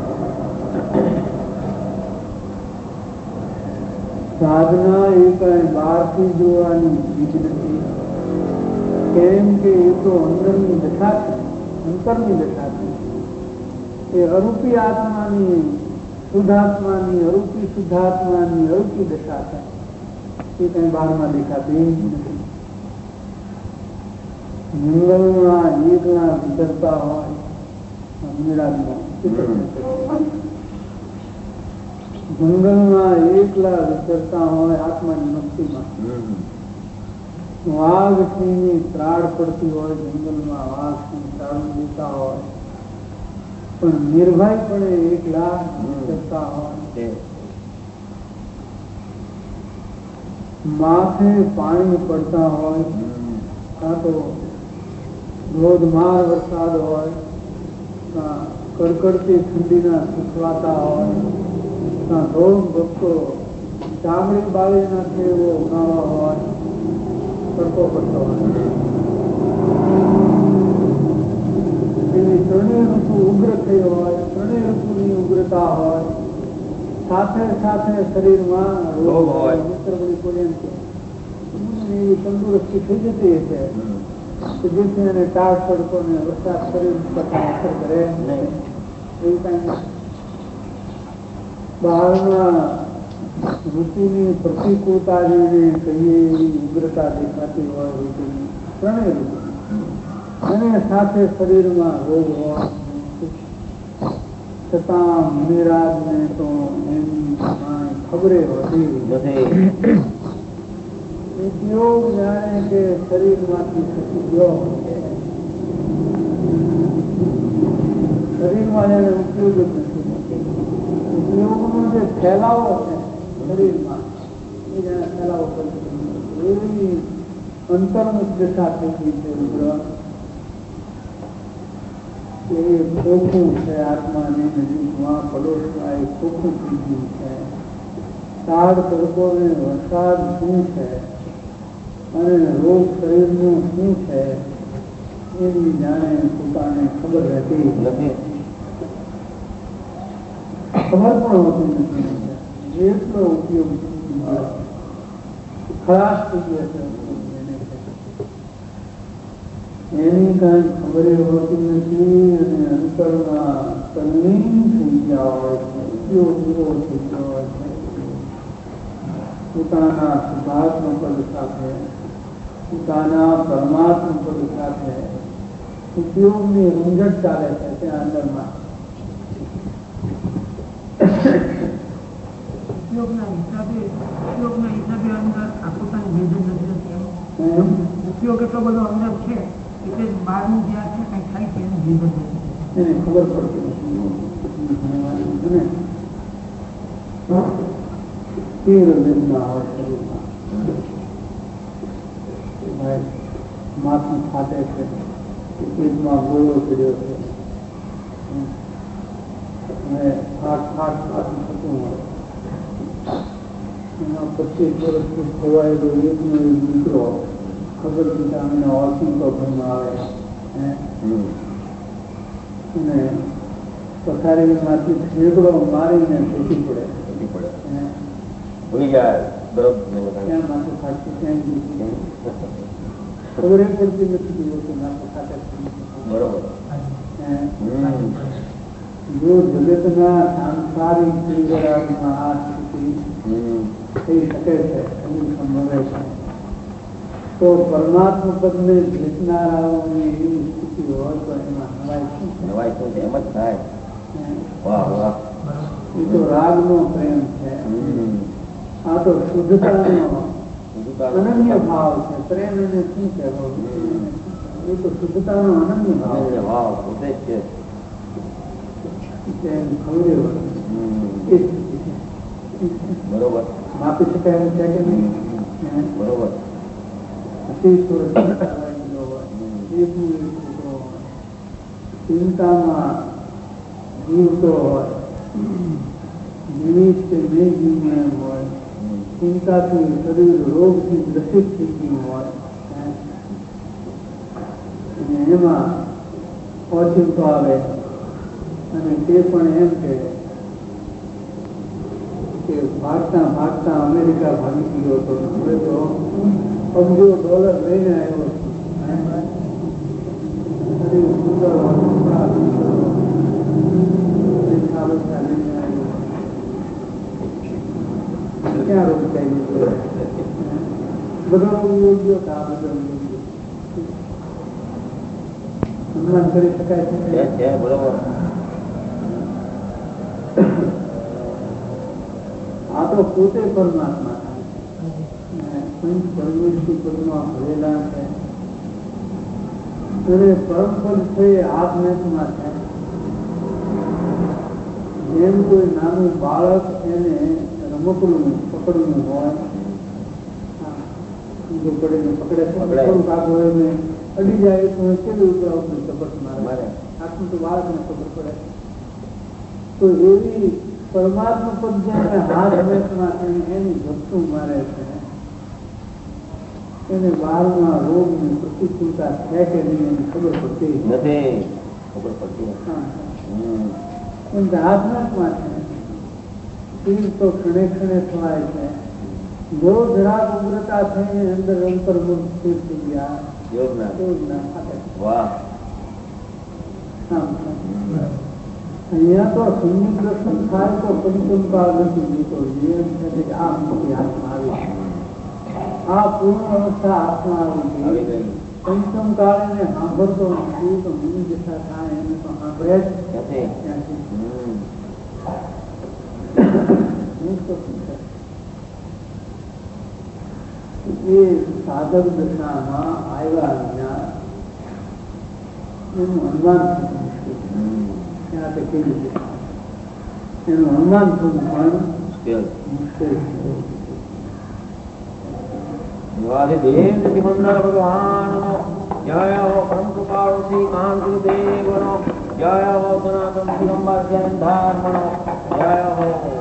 સાધના એ કઈ બહારથી જોવાની ચીજ નથી. કેમ કે એ તો અંદરની દશા છે, અંતરની દશા છે. એ અરૂપી આત્માની શુદ્ધાત્માની અરૂપી શુદ્ધાત્માની અરૂપી દશા છે. એ કઈ બહારમાં દેખાતી નથી. મંગલમાં એકલા વિચરતા હોય નિરાજમાં જંગલમાં એકલા વિચરતા હોય આત્માની મસ્તીમાં. વાઘ સિંહની ત્રાડ પડતી હોય જંગલમાં, વાઘ સિંહ ત્રાડ દેતા હોય પણ નિર્ભયપણે એકલા વિચરતા હોય. માથે પાણી પડતા હોય, કાં તો ધોધમાર વરસાદ હોય, કડકડતી ઠંડીના સુખવાતા હોય, ધોમ ભક્તો ચામડી બાળી નાખે એવો ઉનાળો હોય, તડકો પડતો હોય. એવી ત્રણેય ઋતુ ઉગ્ર થઈ હોય, ત્રણેય ઋતુની ઉગ્રતા હોય, સાથે સાથે શરીરમાં રોગ હોય. મિત્ર બધી કોઈ એમ છે એવી તંદુરસ્તી થઈ જતી હશે કે જેથી એને ટાળ તડકો ને વરસાદ શરીર પર અસર કરે નહીં. એવું કઈ બહારના ઋતુની પ્રતિકૂળતા જેને કહીએ એવી ઉગ્રતા દેખાતી હોય ઋતુની, ત્રણેય ઋતુ અને સાથે શરીરમાં રોગ હોય, છતાં મુનિરાજને તો એની ખબરે હોતી નથી. ઉપયોગ જાણે કે શરીરમાંથી ખસી ગયો, શરીરમાં જાણે ઉપયોગ જ નથી. ઉપયોગનો જે ફેલાવો છે શરીરમાં એ જાણે ફેલાવો કરી એવી અંતર્મુખ દશા થઈ ગઈ છે. એ ખોખું છે આત્માની નજીકમાં, પડોશમાં એ ખોખું થઈ ગયું છે. તાડ તડકો ને વરસાદ શું છે અને રોગ શરીરનું શું છે એની જાણે પોતાને ખબર રહેતી નથી, ખબર પણ હોતી નથી. જેટલો ઉપયોગ ખલાસ થઈ ગયા છે. એની કઈ ખબર હોતી નથી અને અંતરમાં તલ્લીન થઈ ગયા હોય છે, ઉપયોગ પૂરો થઈ ગયો હોય છે. પોતાના શુદ્ધાત્મ પદ સાથે, પોતાના પરમાત્મ પદ સાથે ઉપયોગની રંગત ચાલે છે ત્યાં અંદરમાં. ઉપયોગના હિસાબે ઉપયોગના હિસાબે અંદર આ પોતાની ભેદ નથી રહેતી. ઉપયોગ એટલો બધો અંદર છે એટલે બહારનું જે છે કઈ થાય છે એનું ભેદ નથી, એને ખબર પડતી નથી. માથું ફાટે છે, પેટમાં ગોળો ચડ્યો છે, અને ફાટ ફાટ ફાટ થતું હોય. એના પચીસ વર્ષથી ખોવાયેલો એકનો એક દીકરો ખબર દીધા અમને ઓળખીતો ભણવા આવે અને પથારીમાંથી ઠેકડો મારીને ફેંકી પડે. ક્યાં માથું ફાટતું ક્યાં દીધું ખબર એ પડતી નથી કે માથું ફાટે. બરોબર. જો જગતના સાંસારિક પરિવારમાં આ સ્થિતિ થઈ શકે છે, એનું સંભવે છે, તો પરમાત્મા પદને જીતનારાઓની એવી સ્થિતિ હોય તો એમાં નવાય શું છે? નવાય શું છે? એમ જ થાય. વાહ વાહ. એ તો રાગનો પ્રેમ છે, આ તો શુદ્ધતાનો અનન્ય ભાવ છે. પ્રેમ એને શું કહેવો? એ તો શુદ્ધતાનો અનન્ય ભાવ પોતે જ છે. ખબર બરોબર. માપી શકાય એમ છે કે નહીં? બરોબર. ચિંતામાં જીવતો હોય, જીવિત કે નહીં જીવવું હોય, ચિંતાથી શરીર રોગથી ગ્રસિત થઈ ગયું હોય અને એમાં ઓચિંતો આવે અને તે પણ એમ કે ભાગતા ભાગતા અમેરિકા ભાગી ગયો હતો, હવે તો અબજો ડોલર લઈને આવ્યો ક્યાં રોકાઈ ગયો? બધો યોગ્ય આ બધો અનુમાન કરી શકાય છે. બરોબર. આ તો પોતે પરમાત્મા પરમેશ્વરી પદમાં ભરેલા છે અને પરમ પદ છે આત્મેકમાં છે. જેમ કોઈ નાનું બાળક એને રમકડું પકડવું હોય, પકડીને પકડે થોડુંક આગળ હોય અડી જાય તો કેવી ઉપર આવતું સપટ મારે આટલું તો બાળકને ખબર પડે. તો એવી પરમાત્મા પદ જેને હાથ વેચમાં એની ભક્તું મારે છે, એને બહારના રોગની પ્રતિકૂળતા છે કે નહીં એની ખબર પડતી નથી. ખબર પડતી હાથમાં છે. તીર તો ક્ષણે ક્ષણે થવાય છે. જો જરાક ઉગ્રતા થઈને અંદર અંતર્મુખ સ્થિર થઈ ગયા યોગના ખાતે. વાહ. અહીંયા તો સંયુક્ત દર્શન થાય તો પંચમકાળ નથી જીતો. એમ છે કે આ મોટી હાથમાં આવી, આ પૂર્ણ અવસ્થા હાથમાં આવી ગઈ. પંચમ કાળ એને સાંભળતો નથી તો મન જશા થાય એને તો સાંભળે જ એ સાધક દશામાં આવ્યા વિના એનું અનુમાન ત્યાં તે કેવી રીતે એનું અનુમાન થવું પણ મુશ્કેલ છે. ભગવાન જય હો પરમ કૃપાળુ શ્રી કાંત દેવનો જય હો સનાતન દિગંબર જૈન ધર્મનો જય હો.